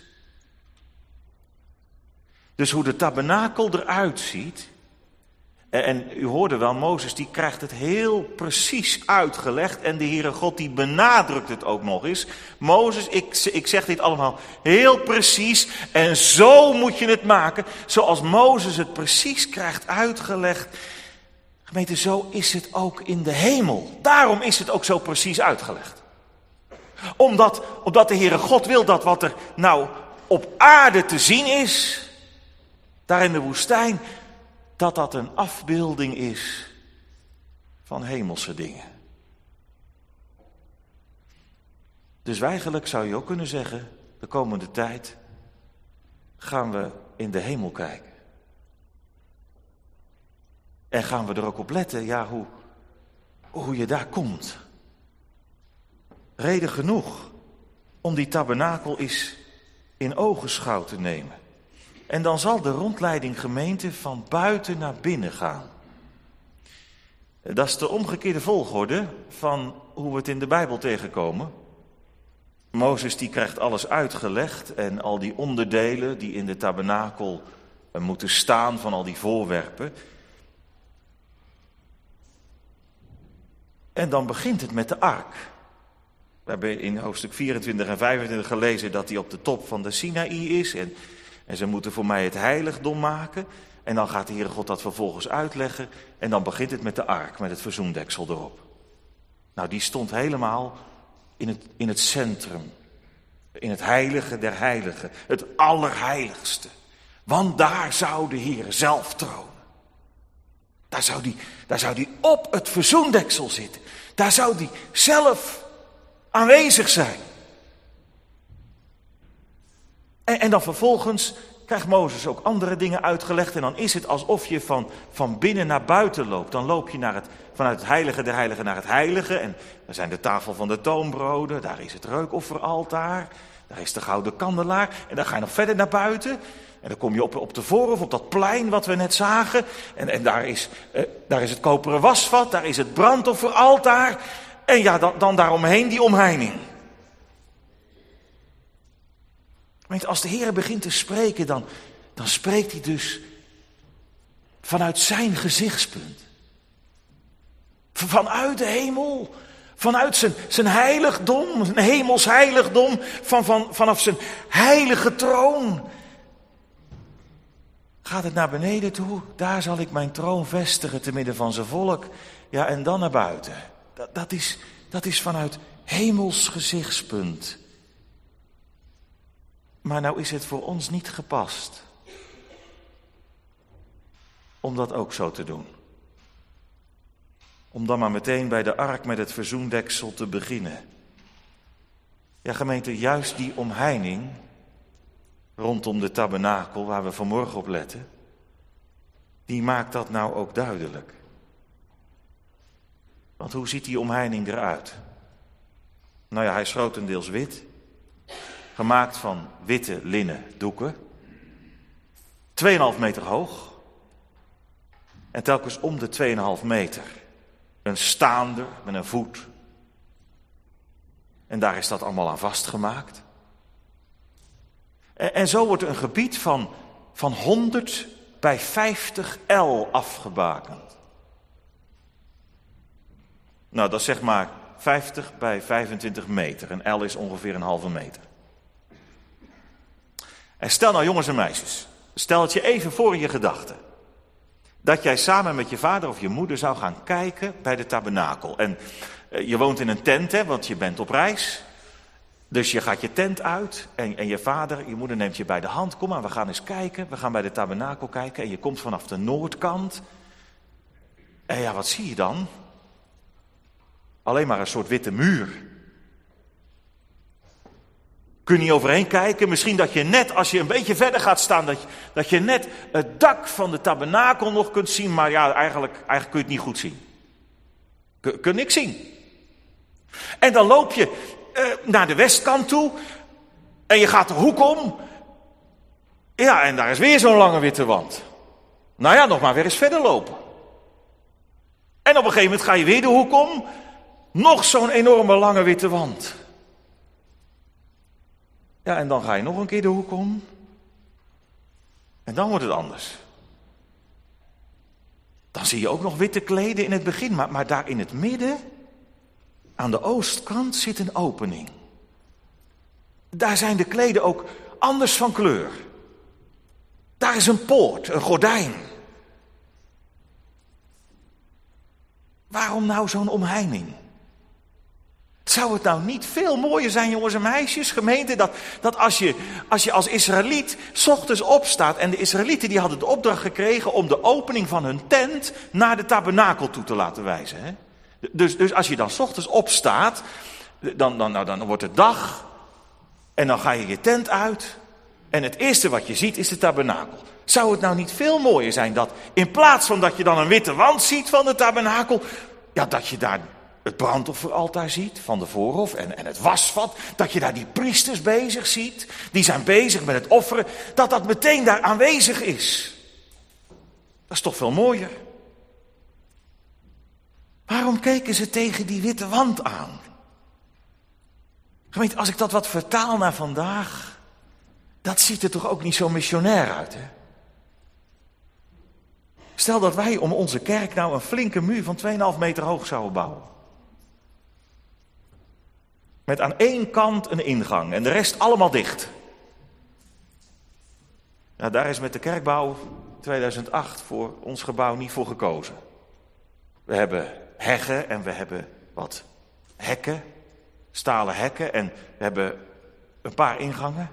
Dus hoe de tabernakel eruit ziet. En u hoorde wel, Mozes die krijgt het heel precies uitgelegd. En de Heere God die benadrukt het ook nog eens. Mozes, ik zeg dit allemaal heel precies. En zo moet je het maken. Zoals Mozes het precies krijgt uitgelegd. Gemeente, zo is het ook in de hemel. Daarom is het ook zo precies uitgelegd. Omdat de Heere God wil dat wat er nou op aarde te zien is, daar in de woestijn, dat een afbeelding is van hemelse dingen. Dus eigenlijk zou je ook kunnen zeggen, de komende tijd gaan we in de hemel kijken. En gaan we er ook op letten, ja, hoe je daar komt. Reden genoeg om die tabernakel eens in ogenschouw te nemen. En dan zal de rondleiding gemeente van buiten naar binnen gaan. Dat is de omgekeerde volgorde van hoe we het in de Bijbel tegenkomen. Mozes die krijgt alles uitgelegd en al die onderdelen die in de tabernakel moeten staan van al die voorwerpen. En dan begint het met de ark. We hebben in hoofdstuk 24 en 25 gelezen dat hij op de top van de Sinaï is. En ze moeten voor mij het heiligdom maken. En dan gaat de Heere God dat vervolgens uitleggen. En dan begint het met de ark, met het verzoendeksel erop. Nou, die stond helemaal in het centrum. In het heilige der heiligen. Het allerheiligste. Want daar zou de Heere zelf tronen. Daar zou die op het verzoendeksel zitten. Daar zou die zelf aanwezig zijn. En dan vervolgens krijgt Mozes ook andere dingen uitgelegd. En dan is het alsof je van binnen naar buiten loopt. Dan loop je vanuit het heilige der heiligen naar het heilige. En daar zijn de tafel van de toonbroden. Daar is het reukofferaltaar. Daar is de gouden kandelaar. En dan ga je nog verder naar buiten. En dan kom je op de voorhof, op dat plein wat we net zagen. En daar is het koperen wasvat. Daar is het brandofferaltaar. En ja, dan daaromheen die omheining. Als de Heer begint te spreken, dan spreekt hij dus vanuit zijn gezichtspunt. Vanuit de hemel, vanuit zijn heiligdom, zijn hemels heiligdom, vanaf zijn heilige troon. Gaat het naar beneden toe, daar zal ik mijn troon vestigen te midden van zijn volk. Ja, en dan naar buiten. Dat is vanuit hemels gezichtspunt. Maar nou is het voor ons niet gepast om dat ook zo te doen. Om dan maar meteen bij de ark met het verzoendeksel te beginnen. Ja, gemeente, juist die omheining rondom de tabernakel waar we vanmorgen op letten, die maakt dat nou ook duidelijk. Want hoe ziet die omheining eruit? Nou ja, hij is grotendeels wit. Gemaakt van witte linnen doeken. 2,5 meter hoog. En telkens om de 2,5 meter een staander met een voet. En daar is dat allemaal aan vastgemaakt. En zo wordt een gebied van 100 bij 50 L afgebakend. Nou, dat is zeg maar 50 bij 25 meter. Een L is ongeveer een halve meter. En stel nou, jongens en meisjes, stel het je even voor in je gedachten. Dat jij samen met je vader of je moeder zou gaan kijken bij de tabernakel. En je woont in een tent, hè, want je bent op reis. Dus je gaat je tent uit en je vader, je moeder neemt je bij de hand. Kom maar, we gaan eens kijken. We gaan bij de tabernakel kijken en je komt vanaf de noordkant. En ja, wat zie je dan? Alleen maar een soort witte muur. Kun je niet overheen kijken? Misschien dat je net, als je een beetje verder gaat staan, dat je net het dak van de tabernakel nog kunt zien. Maar ja, eigenlijk kun je het niet goed zien. Kun je niks zien. En dan loop je naar de westkant toe. En je gaat de hoek om. Ja, en daar is weer zo'n lange witte wand. Nou ja, nog maar weer eens verder lopen. En op een gegeven moment ga je weer de hoek om. Nog zo'n enorme lange witte wand. Ja, en dan ga je nog een keer de hoek om. En dan wordt het anders. Dan zie je ook nog witte kleden in het begin. Maar daar in het midden, aan de oostkant, zit een opening. Daar zijn de kleden ook anders van kleur. Daar is een poort, een gordijn. Waarom nou zo'n omheining? Zou het nou niet veel mooier zijn, jongens en meisjes, gemeente, dat als je als Israëliet 's ochtends opstaat, en de Israëlieten die hadden de opdracht gekregen om de opening van hun tent naar de tabernakel toe te laten wijzen. Hè? Dus als je dan 's ochtends opstaat, dan wordt het dag en dan ga je je tent uit en het eerste wat je ziet is de tabernakel. Zou het nou niet veel mooier zijn dat in plaats van dat je dan een witte wand ziet van de tabernakel, ja, dat je daar het brandofferaltaar ziet van de voorhof en het wasvat, dat je daar die priesters bezig ziet, die zijn bezig met het offeren, dat meteen daar aanwezig is. Dat is toch veel mooier. Waarom keken ze tegen die witte wand aan? Gemeente, als ik dat wat vertaal naar vandaag, dat ziet er toch ook niet zo missionair uit, hè? Stel dat wij om onze kerk nou een flinke muur van 2,5 meter hoog zouden bouwen. Met aan één kant een ingang en de rest allemaal dicht. Nou, daar is met de kerkbouw 2008 voor ons gebouw niet voor gekozen. We hebben heggen en we hebben wat hekken, stalen hekken en we hebben een paar ingangen.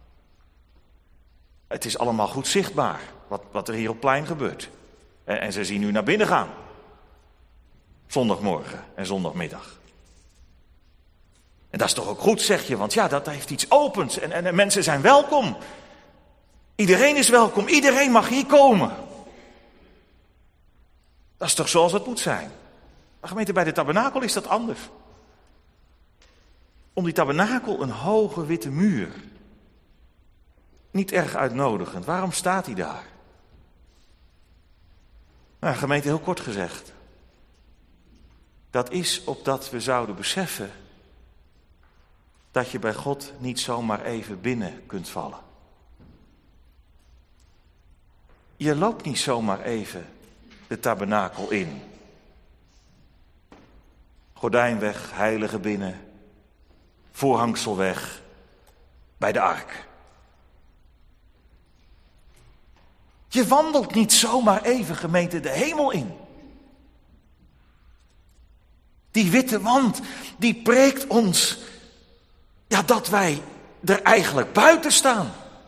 Het is allemaal goed zichtbaar wat er hier op het plein gebeurt. En ze zien u naar binnen gaan. Zondagmorgen en zondagmiddag. En dat is toch ook goed, zeg je, want ja, dat heeft iets opens en mensen zijn welkom. Iedereen is welkom, iedereen mag hier komen. Dat is toch zoals het moet zijn. Maar gemeente, bij de tabernakel is dat anders. Om die tabernakel een hoge witte muur. Niet erg uitnodigend. Waarom staat hij daar? Nou, gemeente, heel kort gezegd. Dat is opdat we zouden beseffen dat je bij God niet zomaar even binnen kunt vallen. Je loopt niet zomaar even de tabernakel in. Gordijn weg, heilige binnen, voorhangsel weg, bij de ark. Je wandelt niet zomaar even, gemeente, de hemel in. Die witte wand, die preekt ons, ja, dat wij er eigenlijk buiten staan.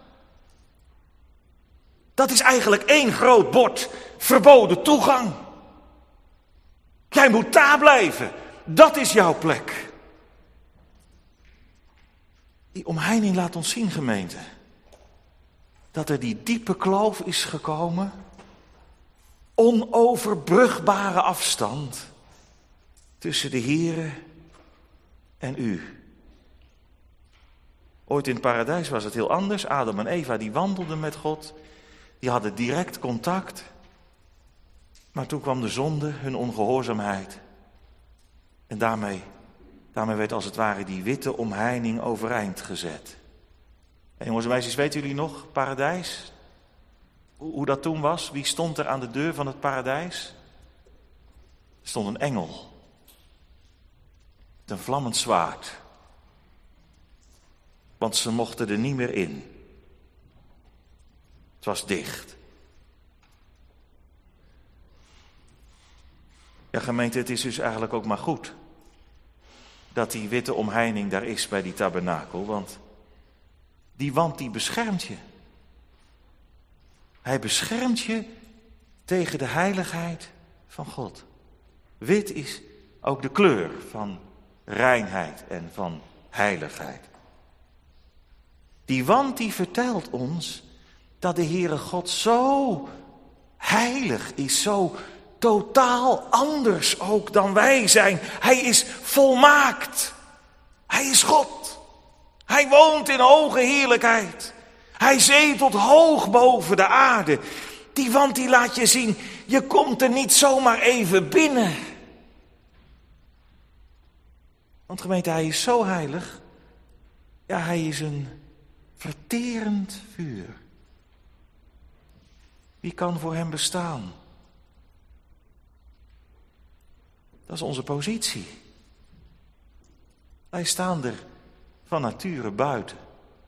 Dat is eigenlijk één groot bord, verboden toegang. Jij moet daar blijven, dat is jouw plek. Die omheining laat ons zien, gemeente, dat er die diepe kloof is gekomen, onoverbrugbare afstand tussen de Here en u. Ooit in het paradijs was het heel anders. Adam en Eva die wandelden met God, die hadden direct contact. Maar toen kwam de zonde, hun ongehoorzaamheid. En daarmee werd als het ware die witte omheining overeind gezet. En jongens en meisjes, weten jullie nog, paradijs? Hoe dat toen was? Wie stond er aan de deur van het paradijs? Er stond een engel. Met een vlammend zwaard. Want ze mochten er niet meer in. Het was dicht. Ja, gemeente, het is dus eigenlijk ook maar goed dat die witte omheining daar is bij die tabernakel, want die wand die beschermt je. Hij beschermt je tegen de heiligheid van God. Wit is ook de kleur van reinheid en van heiligheid. Die wand die vertelt ons dat de Heere God zo heilig is, zo totaal anders ook dan wij zijn. Hij is volmaakt. Hij is God. Hij woont in hoge heerlijkheid. Hij zetelt hoog boven de aarde. Die wand die laat je zien, je komt er niet zomaar even binnen. Want gemeente, hij is zo heilig. Ja, hij is een verterend vuur. Wie kan voor hem bestaan? Dat is onze positie. Wij staan er van nature buiten.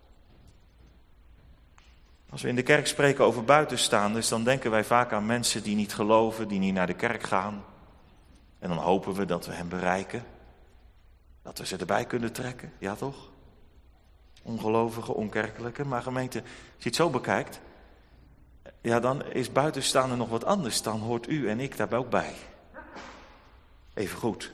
Als we in de kerk spreken over buitenstaanders, dan denken wij vaak aan mensen die niet geloven, die niet naar de kerk gaan. En dan hopen we dat we hen bereiken. Dat we ze erbij kunnen trekken, ja toch? Ongelovigen, onkerkelijke. Maar gemeente, als je het zo bekijkt, ja, dan is buitenstaander nog wat anders. Dan hoort u en ik daar ook bij. Even goed.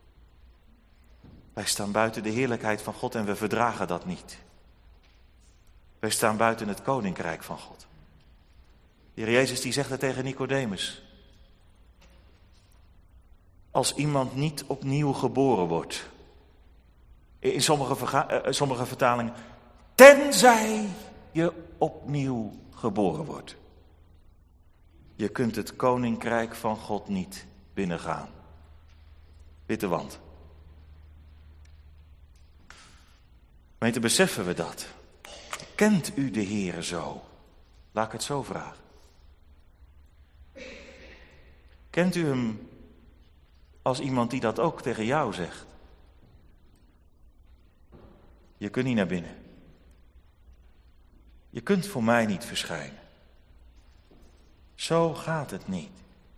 Wij staan buiten de heerlijkheid van God en we verdragen dat niet. Wij staan buiten het koninkrijk van God. De Heer Jezus die zegt het tegen Nicodemus. Als iemand niet opnieuw geboren wordt. In sommige vertalingen. Tenzij je opnieuw geboren wordt. Je kunt het koninkrijk van God niet binnengaan. Witte wand. Gemeente, beseffen we dat? Kent u de Heere zo? Laat ik het zo vragen. Kent u hem als iemand die dat ook tegen jou zegt? Je kunt niet naar binnen. Je kunt voor mij niet verschijnen. Zo gaat het niet.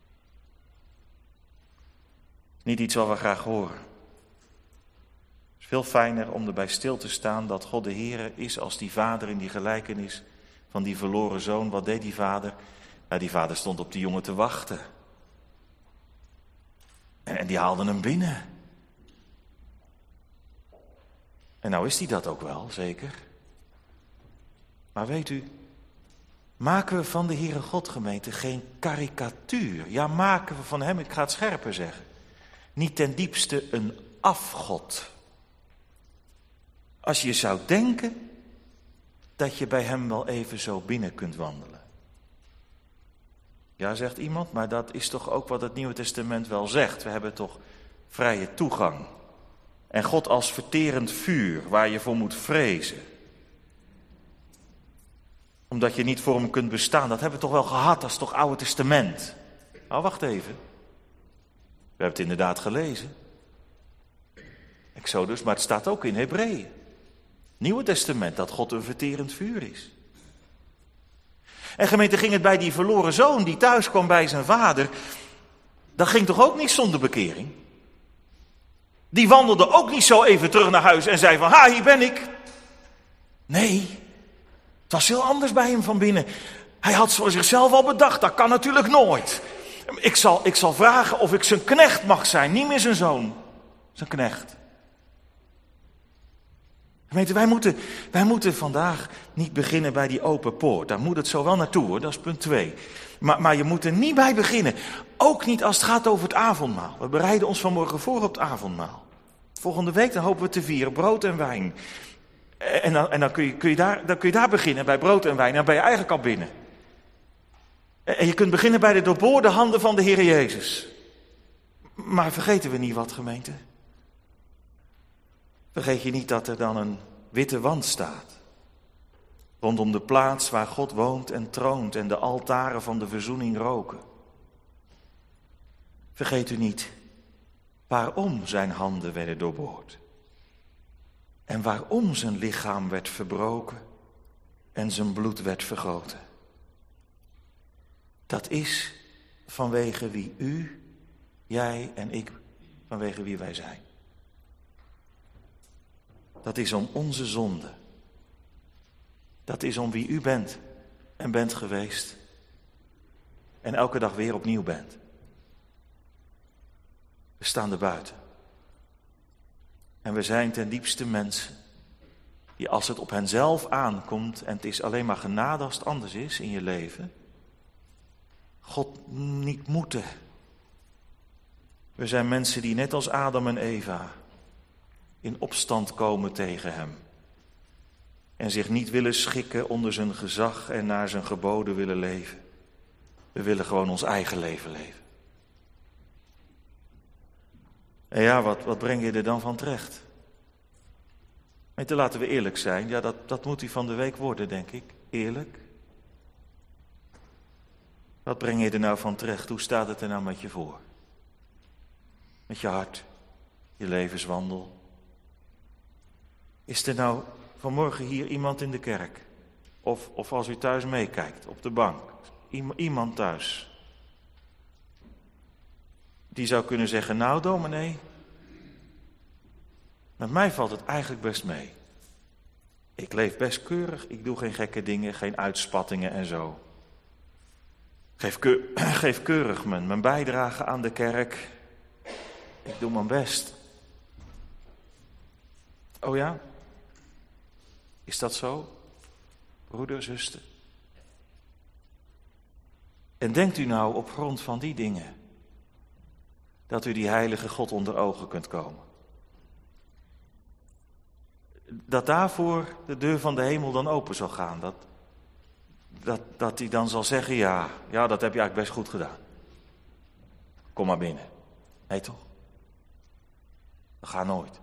Niet iets wat we graag horen. Het is veel fijner om erbij stil te staan dat God de Heere is als die vader in die gelijkenis van die verloren zoon. Wat deed die vader? Nou, die vader stond op die jongen te wachten. En die haalde hem binnen. En nou is hij dat ook wel, zeker. Maar weet u, maken we van de Heere God, gemeente, geen karikatuur? Ja, maken we van hem, ik ga het scherper zeggen, niet ten diepste een afgod? Als je zou denken dat je bij hem wel even zo binnen kunt wandelen. Ja, zegt iemand, maar dat is toch ook wat het Nieuwe Testament wel zegt. We hebben toch vrije toegang. En God als verterend vuur waar je voor moet vrezen. Omdat je niet voor hem kunt bestaan. Dat hebben we toch wel gehad, dat is toch Oude Testament. Nou, wacht even. We hebben het inderdaad gelezen. Exodus, maar het staat ook in Hebreeën. Nieuwe Testament, dat God een verterend vuur is. En gemeente, ging het bij die verloren zoon die thuis kwam bij zijn vader. Dat ging toch ook niet zonder bekering? Die wandelde ook niet zo even terug naar huis en zei van, ha, hier ben ik. Nee, het was heel anders bij hem van binnen. Hij had voor zichzelf al bedacht, dat kan natuurlijk nooit. Ik zal vragen of ik zijn knecht mag zijn, niet meer zijn zoon. Zijn knecht. Gemeente, wij moeten vandaag niet beginnen bij die open poort. Daar moet het zo wel naartoe hoor, dat is punt 2. Maar je moet er niet bij beginnen. Ook niet als het gaat over het avondmaal. We bereiden ons vanmorgen voor op het avondmaal. Volgende week dan hopen we te vieren, brood en wijn. En dan kun je daar beginnen, bij brood en wijn. Dan ben je eigenlijk al binnen. En je kunt beginnen bij de doorboorde handen van de Heer Jezus. Maar vergeten we niet wat, gemeente? Vergeet je niet dat er dan een witte wand staat. Rondom de plaats waar God woont en troont en de altaren van de verzoening roken. Vergeet u niet waarom zijn handen werden doorboord. En waarom zijn lichaam werd verbroken en zijn bloed werd vergoten. Dat is vanwege wie u, jij en ik, vanwege wie wij zijn. Dat is om onze zonde. Dat is om wie u bent en bent geweest. En elke dag weer opnieuw bent. We staan er buiten. En we zijn ten diepste mensen die als het op henzelf aankomt en het is alleen maar genade als het anders is in je leven, God niet moeten. We zijn mensen die net als Adam en Eva in opstand komen tegen hem. En zich niet willen schikken onder zijn gezag en naar zijn geboden willen leven. We willen gewoon ons eigen leven leven. En ja, wat breng je er dan van terecht? En te laten we eerlijk zijn, ja, dat moet u van de week worden, denk ik. Eerlijk. Wat breng je er nou van terecht? Hoe staat het er nou met je voor? Met je hart, je levenswandel. Is er nou vanmorgen hier iemand in de kerk? Of als u thuis meekijkt, op de bank. Iemand thuis. Die zou kunnen zeggen, nou dominee, met mij valt het eigenlijk best mee. Ik leef best keurig, ik doe geen gekke dingen, geen uitspattingen en zo. Geef keurig mijn bijdrage aan de kerk. Ik doe mijn best. Oh ja? Is dat zo? Broeder, zuster? En denkt u nou op grond van die dingen dat u die heilige God onder ogen kunt komen? Dat daarvoor de deur van de hemel dan open zal gaan. Dat hij dan zal zeggen, ja, dat heb je eigenlijk best goed gedaan. Kom maar binnen. Nee toch? Dat gaat nooit.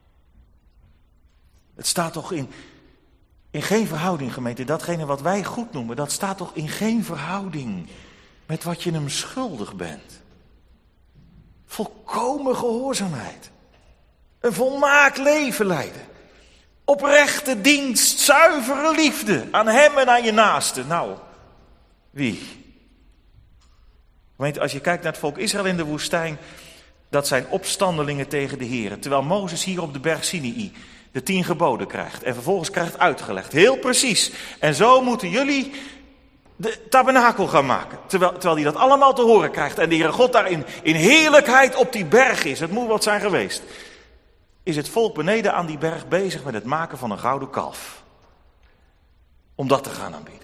Het staat toch in geen verhouding, gemeente. Datgene wat wij goed noemen, dat staat toch in geen verhouding met wat je hem schuldig bent. Volkomen gehoorzaamheid. Een volmaakt leven leiden. Oprechte dienst, zuivere liefde aan hem en aan je naaste. Nou, wie? Gemeente, als je kijkt naar het volk Israël in de woestijn, dat zijn opstandelingen tegen de Heer. Terwijl Mozes hier op de berg Sinai de 10 geboden krijgt en vervolgens krijgt uitgelegd. Heel precies. En zo moeten jullie de tabernakel gaan maken. Terwijl hij dat allemaal te horen krijgt en de Heere God daar in heerlijkheid op die berg is. Het moet wat zijn geweest. Is het volk beneden aan die berg bezig met het maken van een gouden kalf. Om dat te gaan aanbieden.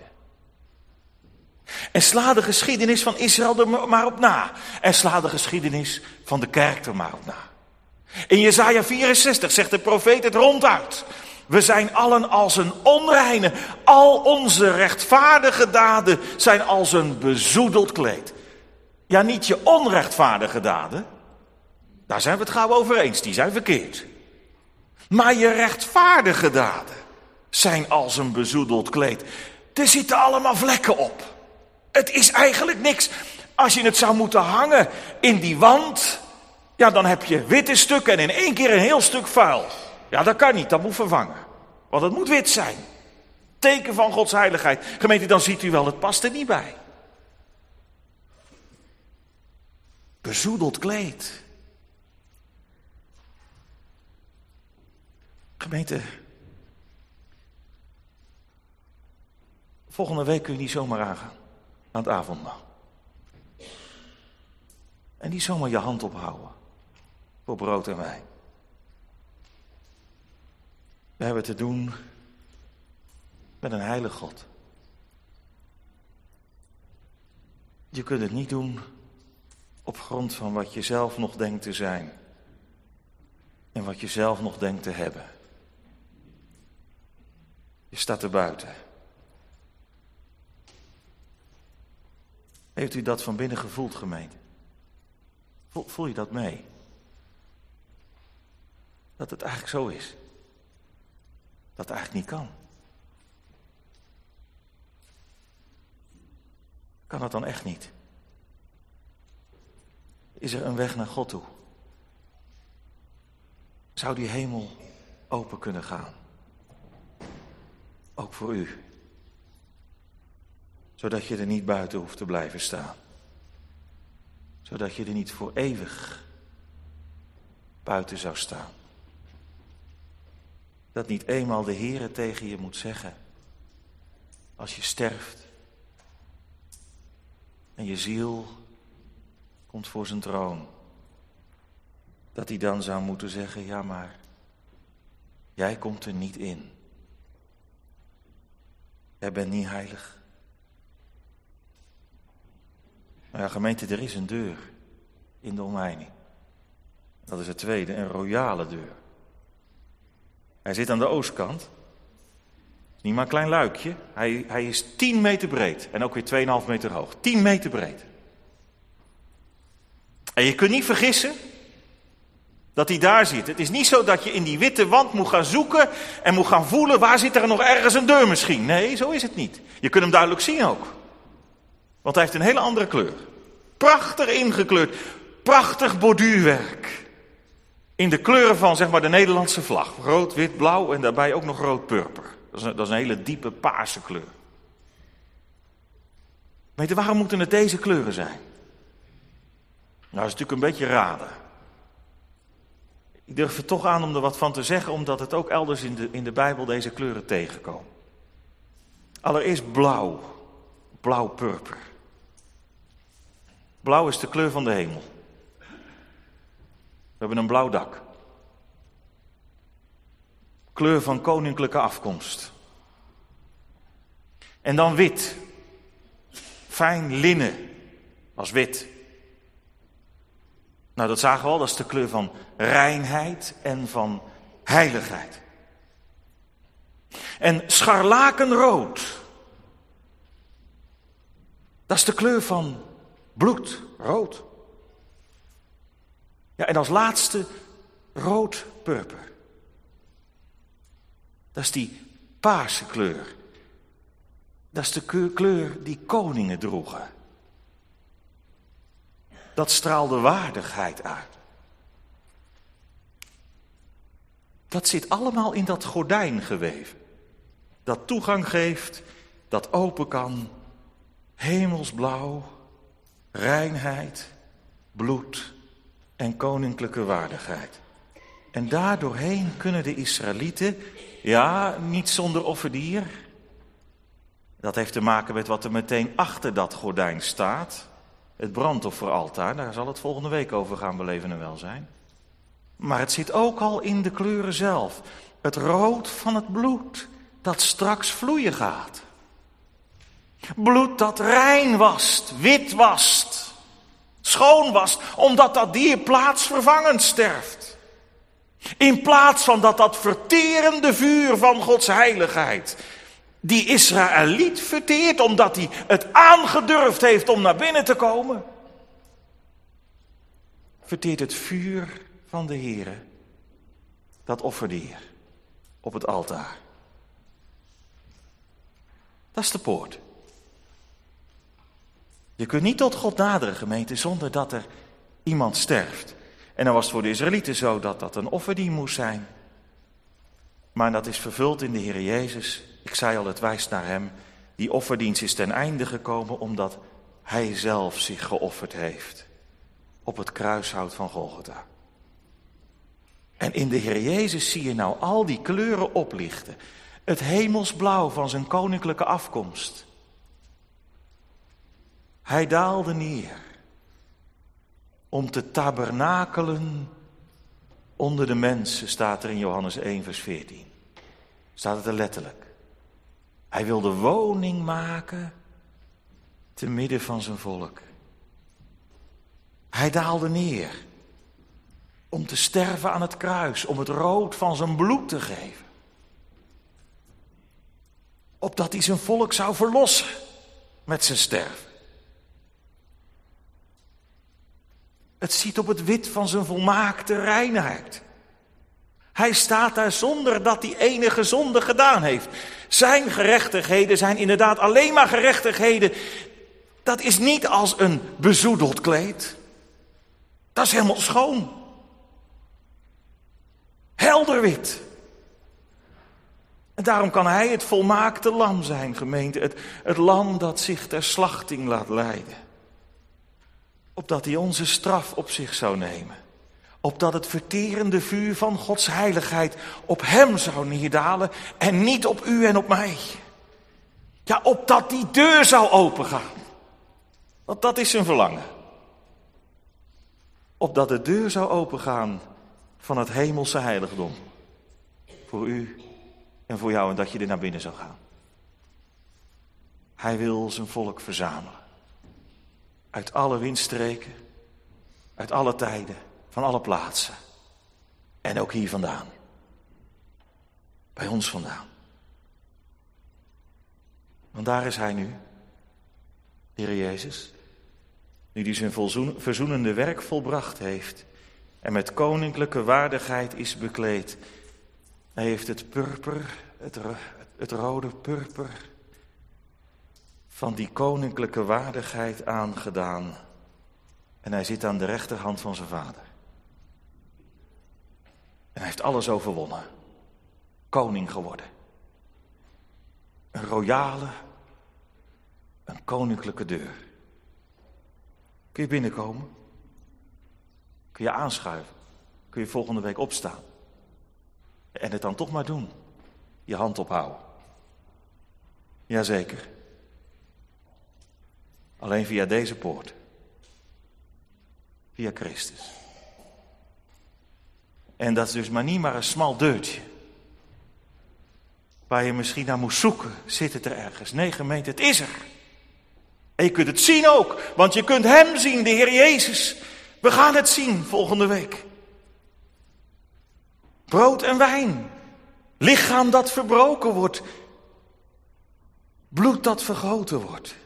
En sla de geschiedenis van Israël er maar op na. En sla de geschiedenis van de kerk er maar op na. In Jesaja 64 zegt de profeet het ronduit. We zijn allen als een onreine. Al onze rechtvaardige daden zijn als een bezoedeld kleed. Ja, niet je onrechtvaardige daden. Daar zijn we het gauw over eens, die zijn verkeerd. Maar je rechtvaardige daden zijn als een bezoedeld kleed. Er zitten allemaal vlekken op. Het is eigenlijk niks. Als je het zou moeten hangen in die wand, ja, dan heb je witte stukken en in één keer een heel stuk vuil. Ja, dat kan niet, dat moet vervangen. Want het moet wit zijn. Teken van Gods heiligheid. Gemeente, dan ziet u wel, het past er niet bij. Bezoedeld kleed. Gemeente, volgende week kun je niet zomaar aangaan aan het avondmaal. En niet zomaar je hand ophouden voor brood en wijn. We hebben te doen met een heilige God. Je kunt het niet doen op grond van wat je zelf nog denkt te zijn. En wat je zelf nog denkt te hebben. Je staat er buiten. Heeft u dat van binnen gevoeld, gemeente? Voel je dat mee? Dat het eigenlijk zo is. Dat het eigenlijk niet kan. Kan het dan echt niet? Is er een weg naar God toe? Zou die hemel open kunnen gaan? Ook voor u. Zodat je er niet buiten hoeft te blijven staan. Zodat je er niet voor eeuwig buiten zou staan. Dat niet eenmaal de Heere tegen je moet zeggen. Als je sterft. En je ziel komt voor zijn troon. Dat hij dan zou moeten zeggen, ja maar, jij komt er niet in. Jij bent niet heilig. Maar ja, gemeente, er is een deur in de omheining. Dat is het tweede, een royale deur. Hij zit aan de oostkant. Niet maar een klein luikje. Hij is 10 meter breed en ook weer 2,5 meter hoog. 10 meter breed. En je kunt niet vergissen dat hij daar zit. Het is niet zo dat je in die witte wand moet gaan zoeken en moet gaan voelen, waar zit er nog ergens een deur misschien. Nee, zo is het niet. Je kunt hem duidelijk zien ook. Want hij heeft een hele andere kleur. Prachtig ingekleurd. Prachtig borduurwerk. In de kleuren van, zeg maar, de Nederlandse vlag. Rood, wit, blauw en daarbij ook nog rood-purper. Dat is een hele diepe paarse kleur. Weet je, waarom moeten het deze kleuren zijn? Nou, dat is natuurlijk een beetje raden. Ik durf er toch aan om er wat van te zeggen, omdat het ook elders in de Bijbel deze kleuren tegenkomen. Allereerst blauw. Blauw-purper. Blauw is de kleur van de hemel. We hebben een blauw dak. Kleur van koninklijke afkomst. En dan wit. Fijn linnen. Was wit. Nou, dat zagen we al. Dat is de kleur van reinheid en van heiligheid. En scharlakenrood. Dat is de kleur van bloed. Rood. Ja, en als laatste rood-purper. Dat is die paarse kleur. Dat is de kleur die koningen droegen. dat straalde waardigheid uit. Dat zit allemaal in dat gordijn geweven. Dat toegang geeft, dat open kan, hemelsblauw, reinheid, bloed en koninklijke waardigheid. En daardoorheen kunnen de Israëlieten, ja, niet zonder offerdier. Dat heeft te maken met wat er meteen achter dat gordijn staat. Het brandofferaltaar, daar zal het volgende week over gaan beleven en welzijn. Maar het zit ook al in de kleuren zelf. Het rood van het bloed dat straks vloeien gaat. Bloed dat rein wast, wit wast, schoon wast, omdat dat dier plaatsvervangend sterft. In plaats van dat verterende vuur van Gods heiligheid, die Israëliet verteert omdat hij het aangedurfd heeft om naar binnen te komen, verteert het vuur van de Heere dat offerdier op het altaar. Dat is de poort. Je kunt niet tot God naderen, gemeente, zonder dat er iemand sterft. En dan was het voor de Israëlieten zo dat dat een offerdier moest zijn. Maar dat is vervuld in de Heer Jezus. Ik zei al, het wijst naar hem. Die offerdienst is ten einde gekomen omdat hij zelf zich geofferd heeft. Op het kruishout van Golgotha. En in de Heer Jezus zie je nou al die kleuren oplichten. Het hemelsblauw van zijn koninklijke afkomst. Hij daalde neer om te tabernakelen onder de mensen, staat er in Johannes 1 vers 14. Staat het er letterlijk. Hij wilde woning maken te midden van zijn volk. Hij daalde neer om te sterven aan het kruis, om het rood van zijn bloed te geven. Opdat hij zijn volk zou verlossen met zijn sterven. Het ziet op het wit van zijn volmaakte reinheid. Hij staat daar zonder dat hij enige zonde gedaan heeft. Zijn gerechtigheden zijn inderdaad alleen maar gerechtigheden. Dat is niet als een bezoedeld kleed. Dat is helemaal schoon. Helder wit. En daarom kan hij het volmaakte lam zijn, gemeente. Het lam dat zich ter slachting laat leiden. Opdat hij onze straf op zich zou nemen. Opdat het verterende vuur van Gods heiligheid op hem zou neerdalen en niet op u en op mij. Ja, opdat die deur zou opengaan. Want dat is zijn verlangen. Opdat de deur zou opengaan van het hemelse heiligdom. Voor u en voor jou en dat je er naar binnen zou gaan. Hij wil zijn volk verzamelen. Uit alle windstreken, uit alle tijden, van alle plaatsen. En ook hier vandaan. Bij ons vandaan. Want daar is hij nu, de Heer Jezus. Nu die zijn verzoenende werk volbracht heeft. En met koninklijke waardigheid is bekleed. Hij heeft het purper, het rode purper van die koninklijke waardigheid aangedaan. En hij zit aan de rechterhand van zijn vader. En hij heeft alles overwonnen. Koning geworden. Een royale, een koninklijke deur. Kun je binnenkomen? Kun je aanschuiven? Kun je volgende week opstaan? En het dan toch maar doen. Je hand ophouden. Jazeker. Alleen via deze poort. Via Christus. En dat is dus maar niet maar een smal deurtje. Waar je misschien naar moest zoeken. Zit het er ergens? Nee, gemeente, het is er. En je kunt het zien ook. Want je kunt hem zien, de Heer Jezus. We gaan het zien volgende week. Brood en wijn. Lichaam dat verbroken wordt. Bloed dat vergoten wordt.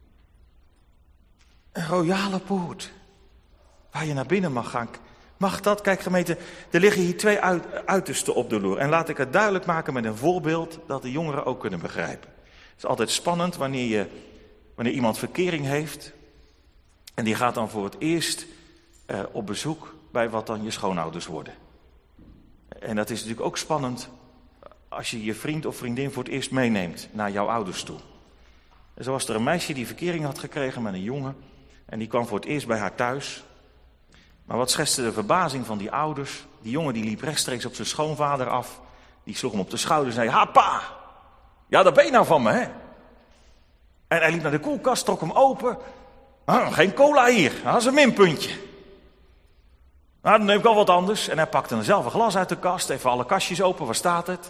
Een royale poort. Waar je naar binnen mag gaan. Mag dat? Kijk gemeente, er liggen hier twee uitersten op de loer. En laat ik het duidelijk maken met een voorbeeld dat de jongeren ook kunnen begrijpen. Het is altijd spannend wanneer iemand verkering heeft. En die gaat dan voor het eerst op bezoek bij wat dan je schoonouders worden. En dat is natuurlijk ook spannend als je je vriend of vriendin voor het eerst meeneemt naar jouw ouders toe. En zo was er een meisje die verkering had gekregen met een jongen. En die kwam voor het eerst bij haar thuis. Maar wat schetste de verbazing van die ouders. Die jongen die liep rechtstreeks op zijn schoonvader af. Die sloeg hem op de schouder en zei: "Ha, pa! Ja, dat ben je nou van me, hè?" En hij liep naar de koelkast, trok hem open. Geen cola hier, dat is een minpuntje. Nou, dan neem ik wel wat anders. En hij pakte dan zelf een glas uit de kast, even alle kastjes open, waar staat het?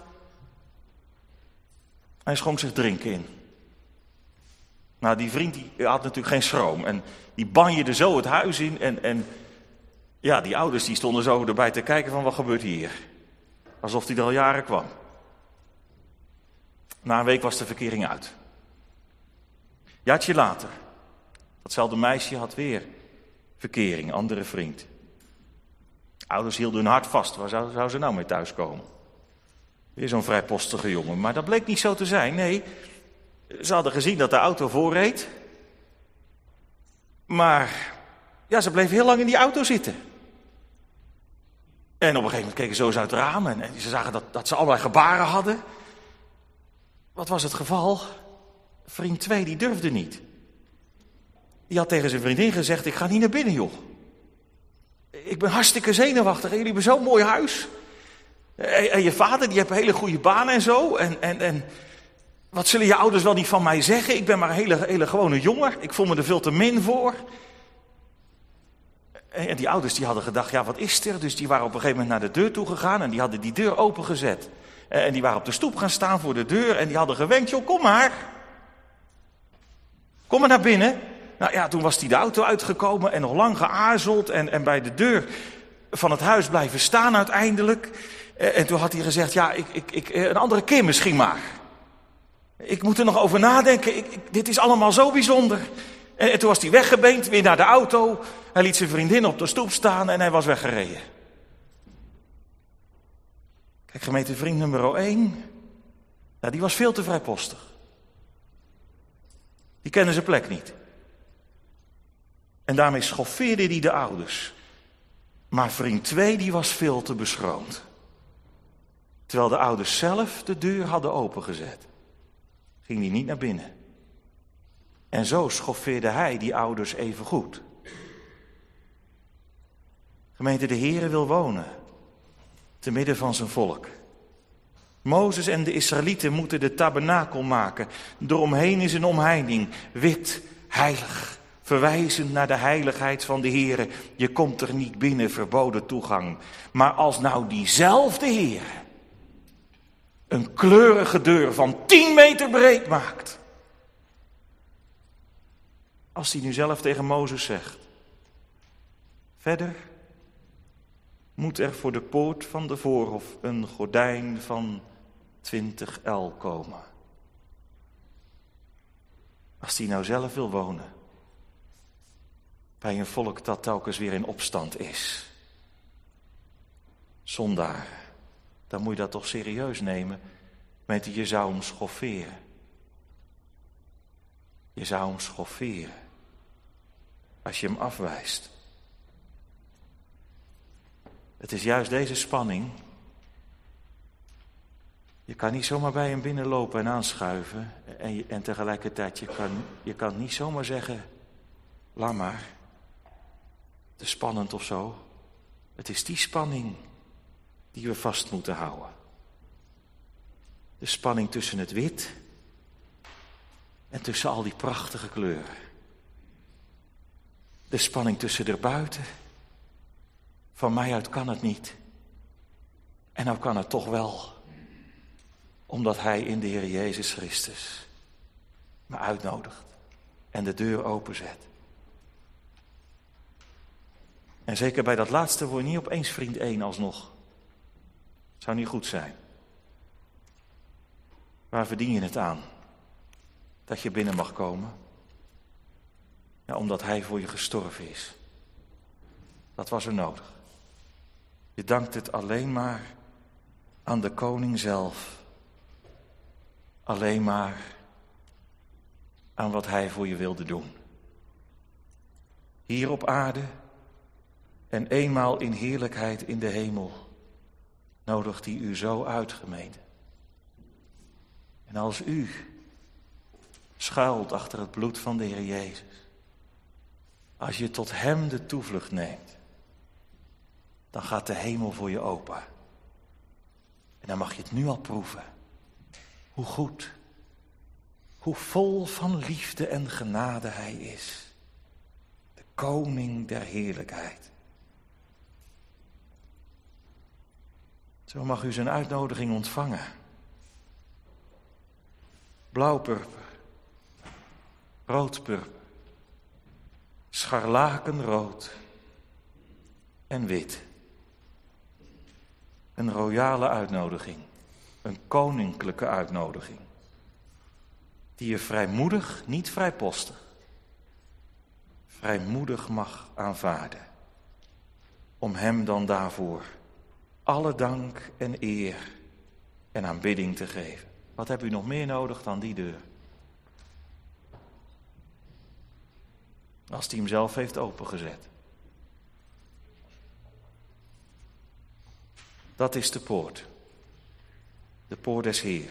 Hij schonk zich drinken in. Nou, die vriend die had natuurlijk geen schroom. En die banjerde zo het huis in. En ja, die ouders die stonden zo erbij te kijken van: wat gebeurt hier? Alsof hij er al jaren kwam. Na een week was de verkering uit. Jaartje later. Datzelfde meisje had weer verkering, andere vriend. Ouders hielden hun hart vast. Waar zou ze nou mee thuiskomen? Weer zo'n vrijpostige jongen. Maar dat bleek niet zo te zijn. Nee, ze hadden gezien dat de auto voorreed. Maar ja, ze bleven heel lang in die auto zitten. En op een gegeven moment keken ze zo eens uit het raam. En ze zagen dat ze allerlei gebaren hadden. Wat was het geval? Vriend 2, die durfde niet. Die had tegen zijn vriendin gezegd: "Ik ga niet naar binnen, joh. Ik ben hartstikke zenuwachtig en jullie hebben zo'n mooi huis. En je vader, die heeft een hele goede baan en zo. En wat zullen je ouders wel niet van mij zeggen? Ik ben maar een hele gewone jongen. Ik voel me er veel te min voor." En die ouders die hadden gedacht: ja, wat is er? Dus die waren op een gegeven moment naar de deur toe gegaan en die hadden die deur opengezet. En die waren op de stoep gaan staan voor de deur en die hadden gewenkt: "Joh, kom maar. Kom maar naar binnen." Nou ja, toen was hij de auto uitgekomen en nog lang geaarzeld en bij de deur van het huis blijven staan uiteindelijk. En toen had hij gezegd: "Ja, ik een andere keer misschien maar. Ik moet er nog over nadenken. Dit is allemaal zo bijzonder." En toen was hij weggebeend, weer naar de auto. Hij liet zijn vriendin op de stoep staan en hij was weggereden. Kijk, gemeente vriend nummer 1. Nou, die was veel te vrijpostig. Die kende zijn plek niet. En daarmee schoffeerde hij de ouders. Maar vriend 2, die was veel te beschroomd. Terwijl de ouders zelf de deur hadden opengezet, ging hij niet naar binnen. En zo schoffeerde hij die ouders even goed. Gemeente, de Heere wil wonen te midden van zijn volk. Mozes en de Israëlieten moeten de tabernakel maken. Eromheen is een omheining, wit, heilig, verwijzend naar de heiligheid van de Heere. Je komt er niet binnen, verboden toegang. Maar als nou diezelfde Heere een kleurige deur van 10 meter breed maakt. Als hij nu zelf tegen Mozes zegt: "Verder moet er voor de poort van de voorhof een gordijn van 20 el komen." Als hij nou zelf wil wonen bij een volk dat telkens weer in opstand is. Zondaar, dan moet je dat toch serieus nemen. Met je zou hem schofferen. Je zou hem schofferen als je hem afwijst. Het is juist deze spanning. Je kan niet zomaar bij hem binnenlopen en aanschuiven. En tegelijkertijd, je kan niet zomaar zeggen: "Laat maar. Het is spannend of zo." Het is die spanning die we vast moeten houden. De spanning tussen het wit en tussen al die prachtige kleuren. De spanning tussen erbuiten. Van mij uit kan het niet. En nou kan het toch wel. Omdat hij in de Heer Jezus Christus me uitnodigt en de deur openzet. En zeker bij dat laatste word je niet opeens vriend 1 alsnog. Zou niet goed zijn. Waar verdien je het aan? Dat je binnen mag komen? Ja, omdat hij voor je gestorven is. Dat was er nodig. Je dankt het alleen maar aan de koning zelf. Alleen maar aan wat hij voor je wilde doen. hier op aarde en eenmaal in heerlijkheid in de hemel, nodigt hij u zo uit, gemeente. En als u schuilt achter het bloed van de Heer Jezus, als je tot hem de toevlucht neemt, dan gaat de hemel voor je open. En dan mag je het nu al proeven. Hoe goed, hoe vol van liefde en genade hij is. De koning der heerlijkheid. Zo mag u zijn uitnodiging ontvangen. Blauwpurper, roodpurper, scharlakenrood en wit. Een royale uitnodiging, een koninklijke uitnodiging, die je vrijmoedig, niet vrijpostig, vrijmoedig mag aanvaarden, om hem dan daarvoor alle dank en eer en aanbidding te geven. Wat heb u nog meer nodig dan die deur? Als hij hem zelf heeft opengezet. Dat is de poort. De poort des Heeren.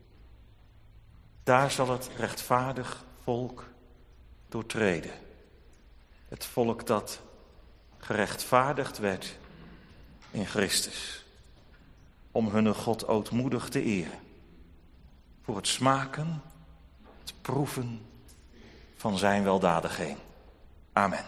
Daar zal het rechtvaardig volk doortreden. Het volk dat gerechtvaardigd werd in Christus. Om hun God ootmoedig te eren. Voor het smaken, het proeven van zijn weldadigheden. Amen.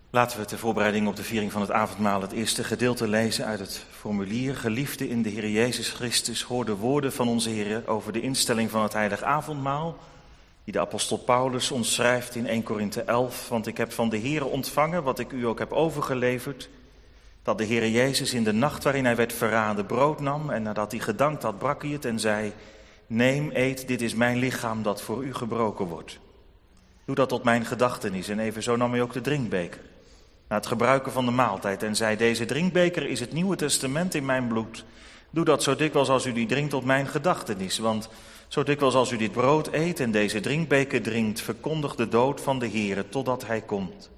Laten we ter voorbereiding op de viering van het avondmaal het eerste gedeelte lezen uit het formulier. Geliefde in de Heer Jezus Christus, hoor de woorden van onze Heer over de instelling van het heilig avondmaal, die de apostel Paulus ons schrijft in 1 Korinthe 11. Want ik heb van de Heer ontvangen, wat ik u ook heb overgeleverd, dat de Heer Jezus in de nacht waarin hij werd verraden brood nam en nadat hij gedankt had brak hij het en zei: neem, eet, dit is mijn lichaam dat voor u gebroken wordt. Doe dat tot mijn gedachtenis. En evenzo nam hij ook de drinkbeker na het gebruiken van de maaltijd en zei: deze drinkbeker is het Nieuwe Testament in mijn bloed. Doe dat zo dikwijls als u die drinkt tot mijn gedachtenis. Want zo dikwijls als u dit brood eet en deze drinkbeker drinkt, verkondigt de dood van de Heere totdat hij komt.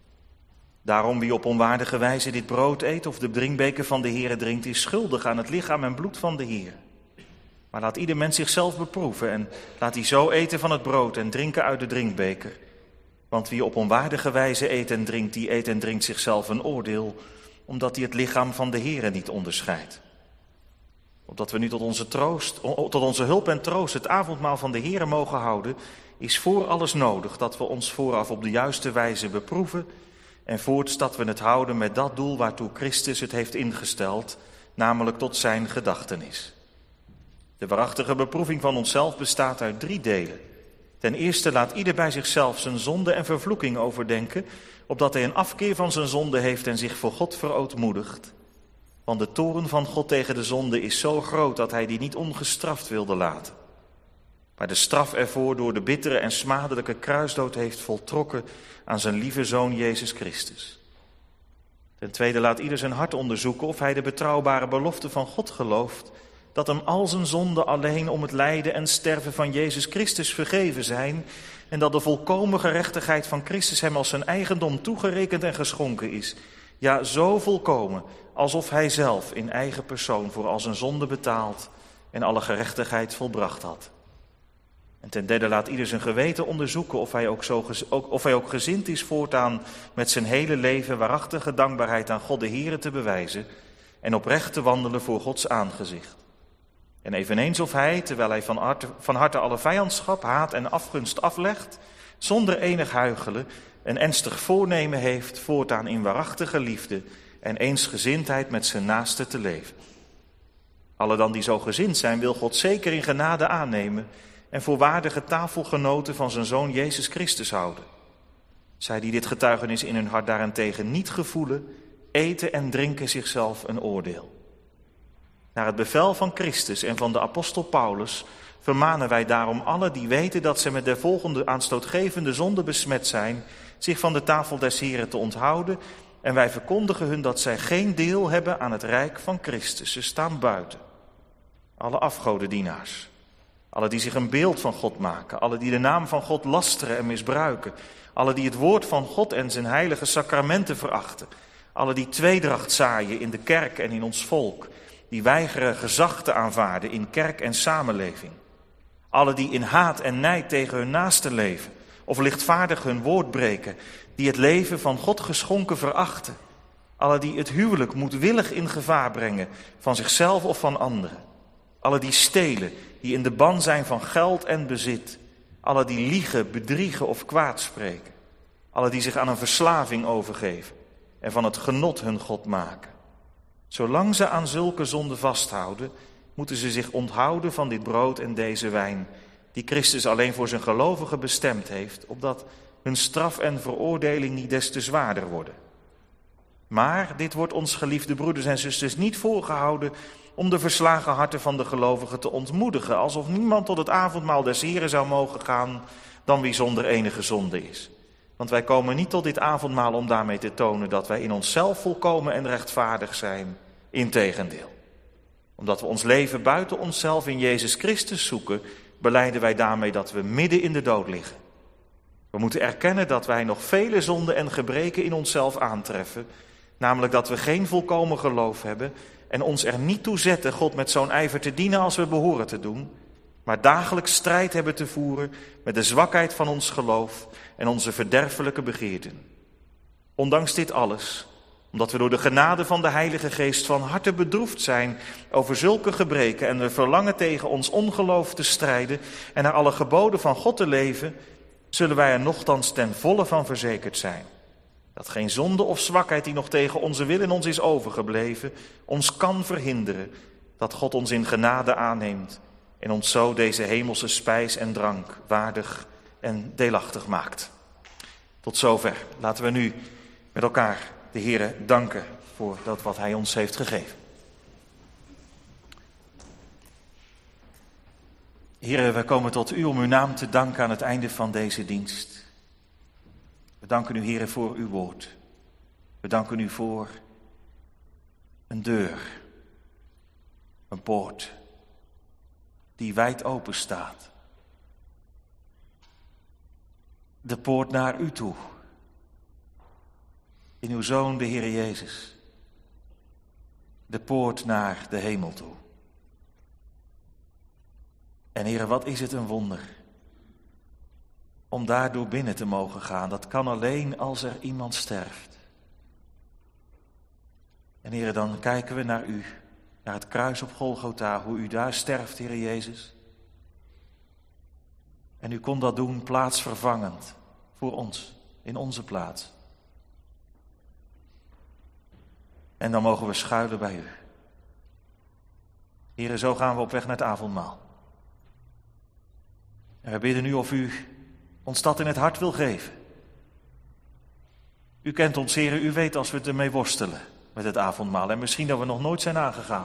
Daarom wie op onwaardige wijze dit brood eet of de drinkbeker van de Heere drinkt, is schuldig aan het lichaam en bloed van de Heer. Maar laat ieder mens zichzelf beproeven en laat hij zo eten van het brood en drinken uit de drinkbeker. Want wie op onwaardige wijze eet en drinkt, die eet en drinkt zichzelf een oordeel, omdat hij het lichaam van de Heere niet onderscheidt. Opdat we nu tot onze hulp en troost het avondmaal van de Heere mogen houden, is voor alles nodig dat we ons vooraf op de juiste wijze beproeven en voorts dat we het houden met dat doel waartoe Christus het heeft ingesteld, namelijk tot zijn gedachtenis. De waarachtige beproeving van onszelf bestaat uit 3 delen. Ten eerste laat ieder bij zichzelf zijn zonde en vervloeking overdenken, opdat hij een afkeer van zijn zonde heeft en zich voor God verootmoedigt. Want de toorn van God tegen de zonde is zo groot dat hij die niet ongestraft wilde laten. Maar de straf ervoor door de bittere en smadelijke kruisdood heeft voltrokken aan zijn lieve Zoon Jezus Christus. Ten tweede laat ieder zijn hart onderzoeken of hij de betrouwbare belofte van God gelooft, dat hem al zijn zonden alleen om het lijden en sterven van Jezus Christus vergeven zijn en dat de volkomen gerechtigheid van Christus hem als zijn eigendom toegerekend en geschonken is. Ja, zo volkomen, alsof hij zelf in eigen persoon voor al zijn zonden betaald en alle gerechtigheid volbracht had. En ten derde laat ieder zijn geweten onderzoeken of hij ook gezind is voortaan met zijn hele leven waarachtige dankbaarheid aan God de Heere te bewijzen en oprecht te wandelen voor Gods aangezicht. En eveneens of hij, terwijl hij van harte alle vijandschap, haat en afgunst aflegt, zonder enig huichelen, een ernstig voornemen heeft voortaan in waarachtige liefde en eensgezindheid met zijn naaste te leven. Alle dan die zo gezind zijn, wil God zeker in genade aannemen en voor waardige tafelgenoten van zijn Zoon Jezus Christus houden. Zij die dit getuigenis in hun hart daarentegen niet gevoelen, eten en drinken zichzelf een oordeel. Naar het bevel van Christus en van de apostel Paulus vermanen wij daarom alle die weten dat ze met de volgende aanstootgevende zonde besmet zijn, zich van de tafel des Heren te onthouden, en wij verkondigen hun dat zij geen deel hebben aan het rijk van Christus. Ze staan buiten. Alle afgodendienaars, alle die zich een beeld van God maken, alle die de naam van God lasteren en misbruiken, alle die het woord van God en zijn heilige sacramenten verachten, alle die tweedracht zaaien in de kerk en in ons volk, die weigeren gezag te aanvaarden in kerk en samenleving. Alle die in haat en nijd tegen hun naaste leven of lichtvaardig hun woord breken, die het leven van God geschonken verachten. Alle die het huwelijk moedwillig in gevaar brengen van zichzelf of van anderen. Alle die stelen, die in de ban zijn van geld en bezit. Alle die liegen, bedriegen of kwaad spreken. Alle die zich aan een verslaving overgeven en van het genot hun God maken. Zolang ze aan zulke zonden vasthouden, moeten ze zich onthouden van dit brood en deze wijn, die Christus alleen voor zijn gelovigen bestemd heeft, opdat hun straf en veroordeling niet des te zwaarder worden. Maar dit wordt ons, geliefde broeders en zusters, niet voorgehouden om de verslagen harten van de gelovigen te ontmoedigen, alsof niemand tot het avondmaal des Heren zou mogen gaan dan wie zonder enige zonde is. Want wij komen niet tot dit avondmaal om daarmee te tonen dat wij in onszelf volkomen en rechtvaardig zijn. Integendeel. Omdat we ons leven buiten onszelf in Jezus Christus zoeken, belijden wij daarmee dat we midden in de dood liggen. We moeten erkennen dat wij nog vele zonden en gebreken in onszelf aantreffen, namelijk dat we geen volkomen geloof hebben en ons er niet toe zetten God met zo'n ijver te dienen als we behoren te doen, maar dagelijks strijd hebben te voeren met de zwakheid van ons geloof en onze verderfelijke begeerten. Ondanks dit alles, omdat we door de genade van de Heilige Geest van harte bedroefd zijn over zulke gebreken en we verlangen tegen ons ongeloof te strijden en naar alle geboden van God te leven, zullen wij er nochtans ten volle van verzekerd zijn. Dat geen zonde of zwakheid die nog tegen onze wil in ons is overgebleven, ons kan verhinderen dat God ons in genade aanneemt en ons zo deze hemelse spijs en drank waardig en deelachtig maakt. Tot zover. Laten we nu met elkaar de Heere danken voor dat wat Hij ons heeft gegeven. Heere, we komen tot U om uw naam te danken aan het einde van deze dienst. We danken u, Heere, voor uw woord. We danken u voor een deur, een poort die wijd open staat. De poort naar u toe. In uw Zoon, de Heere Jezus. De poort naar de hemel toe. En Heere, wat is het een wonder om daardoor binnen te mogen gaan. Dat kan alleen als er iemand sterft. En Heere, dan kijken we naar u, naar het kruis op Golgotha, hoe u daar sterft, Heere Jezus. En u kon dat doen plaatsvervangend voor ons, in onze plaats. En dan mogen we schuilen bij u. Heere, zo gaan we op weg naar het avondmaal. En we bidden nu of u ons dat in het hart wil geven. U kent ons, Heere, u weet als we ermee worstelen met het avondmaal. En misschien dat we nog nooit zijn aangegaan.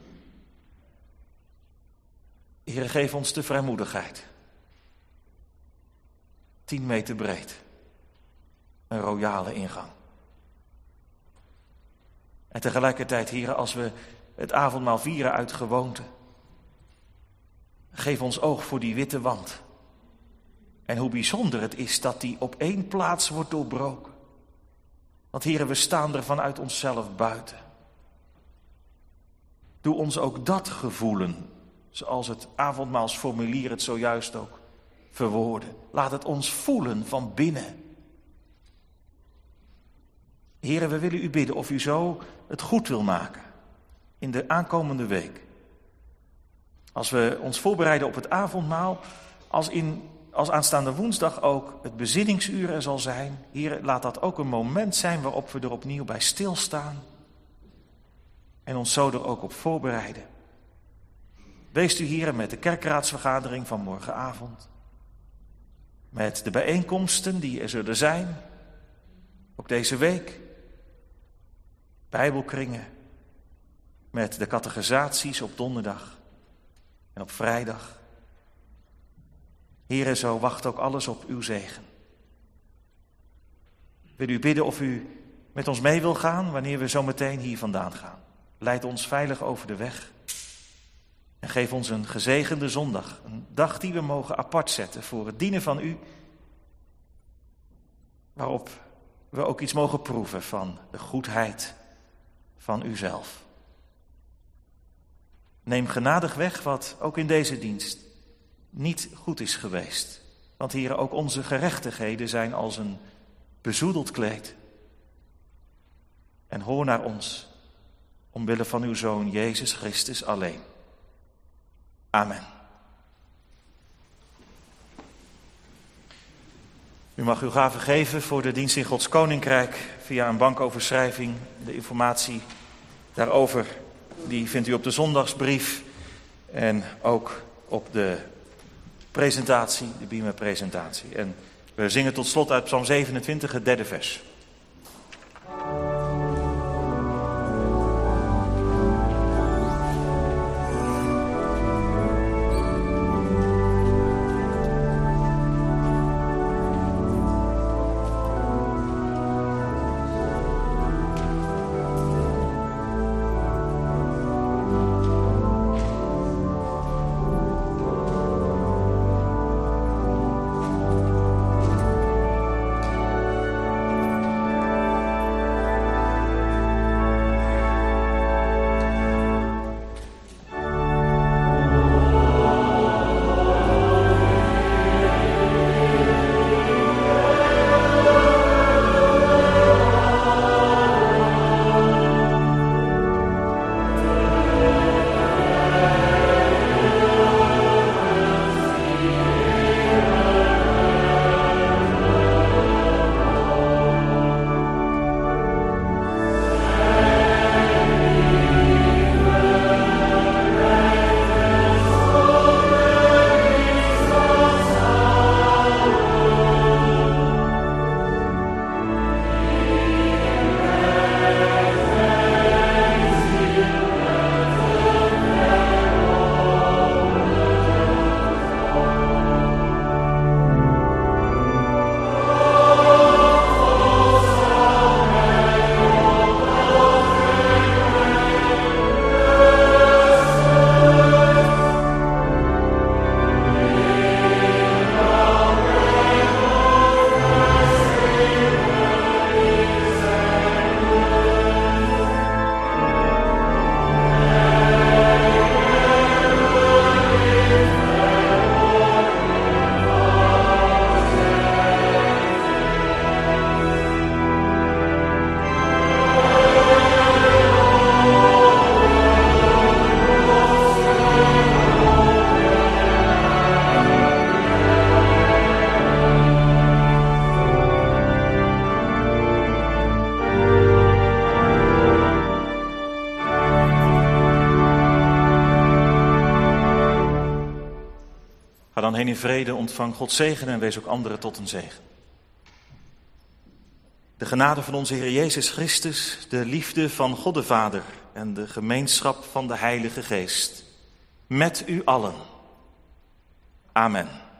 Heere, geef ons de vrijmoedigheid. 10 meter breed. Een royale ingang. En tegelijkertijd, Heere, als we het avondmaal vieren uit gewoonte. Geef ons oog voor die witte wand. En hoe bijzonder het is dat die op 1 plaats wordt doorbroken. Want Heere, we staan er vanuit onszelf buiten. Doe ons ook dat gevoelen, zoals het avondmaalsformulier het zojuist ook verwoordde. Laat het ons voelen van binnen. Heere, we willen u bidden of u zo het goed wil maken in de aankomende week. Als we ons voorbereiden op het avondmaal, als aanstaande woensdag ook het bezinningsuur er zal zijn. Heere, laat dat ook een moment zijn waarop we er opnieuw bij stilstaan. En ons zo er ook op voorbereiden. Wees u, Heere, met de kerkraadsvergadering van morgenavond. Met de bijeenkomsten die er zullen zijn. Ook deze week. Bijbelkringen. Met de catechisaties op donderdag. En op vrijdag. Heere, zo wacht ook alles op uw zegen. Ik wil u bidden of u met ons mee wil gaan wanneer we zo meteen hier vandaan gaan. Leid ons veilig over de weg. En geef ons een gezegende zondag. Een dag die we mogen apart zetten voor het dienen van u. Waarop we ook iets mogen proeven van de goedheid van uzelf. Neem genadig weg wat ook in deze dienst niet goed is geweest. Want Heere, ook onze gerechtigheden zijn als een bezoedeld kleed. En hoor naar ons, omwille van uw Zoon Jezus Christus alleen. Amen. U mag uw gave geven voor de dienst in Gods Koninkrijk via een bankoverschrijving. De informatie daarover die vindt u op de zondagsbrief en ook op de presentatie, de Bima-presentatie. En we zingen tot slot uit Psalm 27, het 3e vers. dan heen in vrede, ontvang Gods zegen en wees ook anderen tot een zegen. De genade van onze Heer Jezus Christus, de liefde van God de Vader en de gemeenschap van de Heilige Geest met u allen. Amen.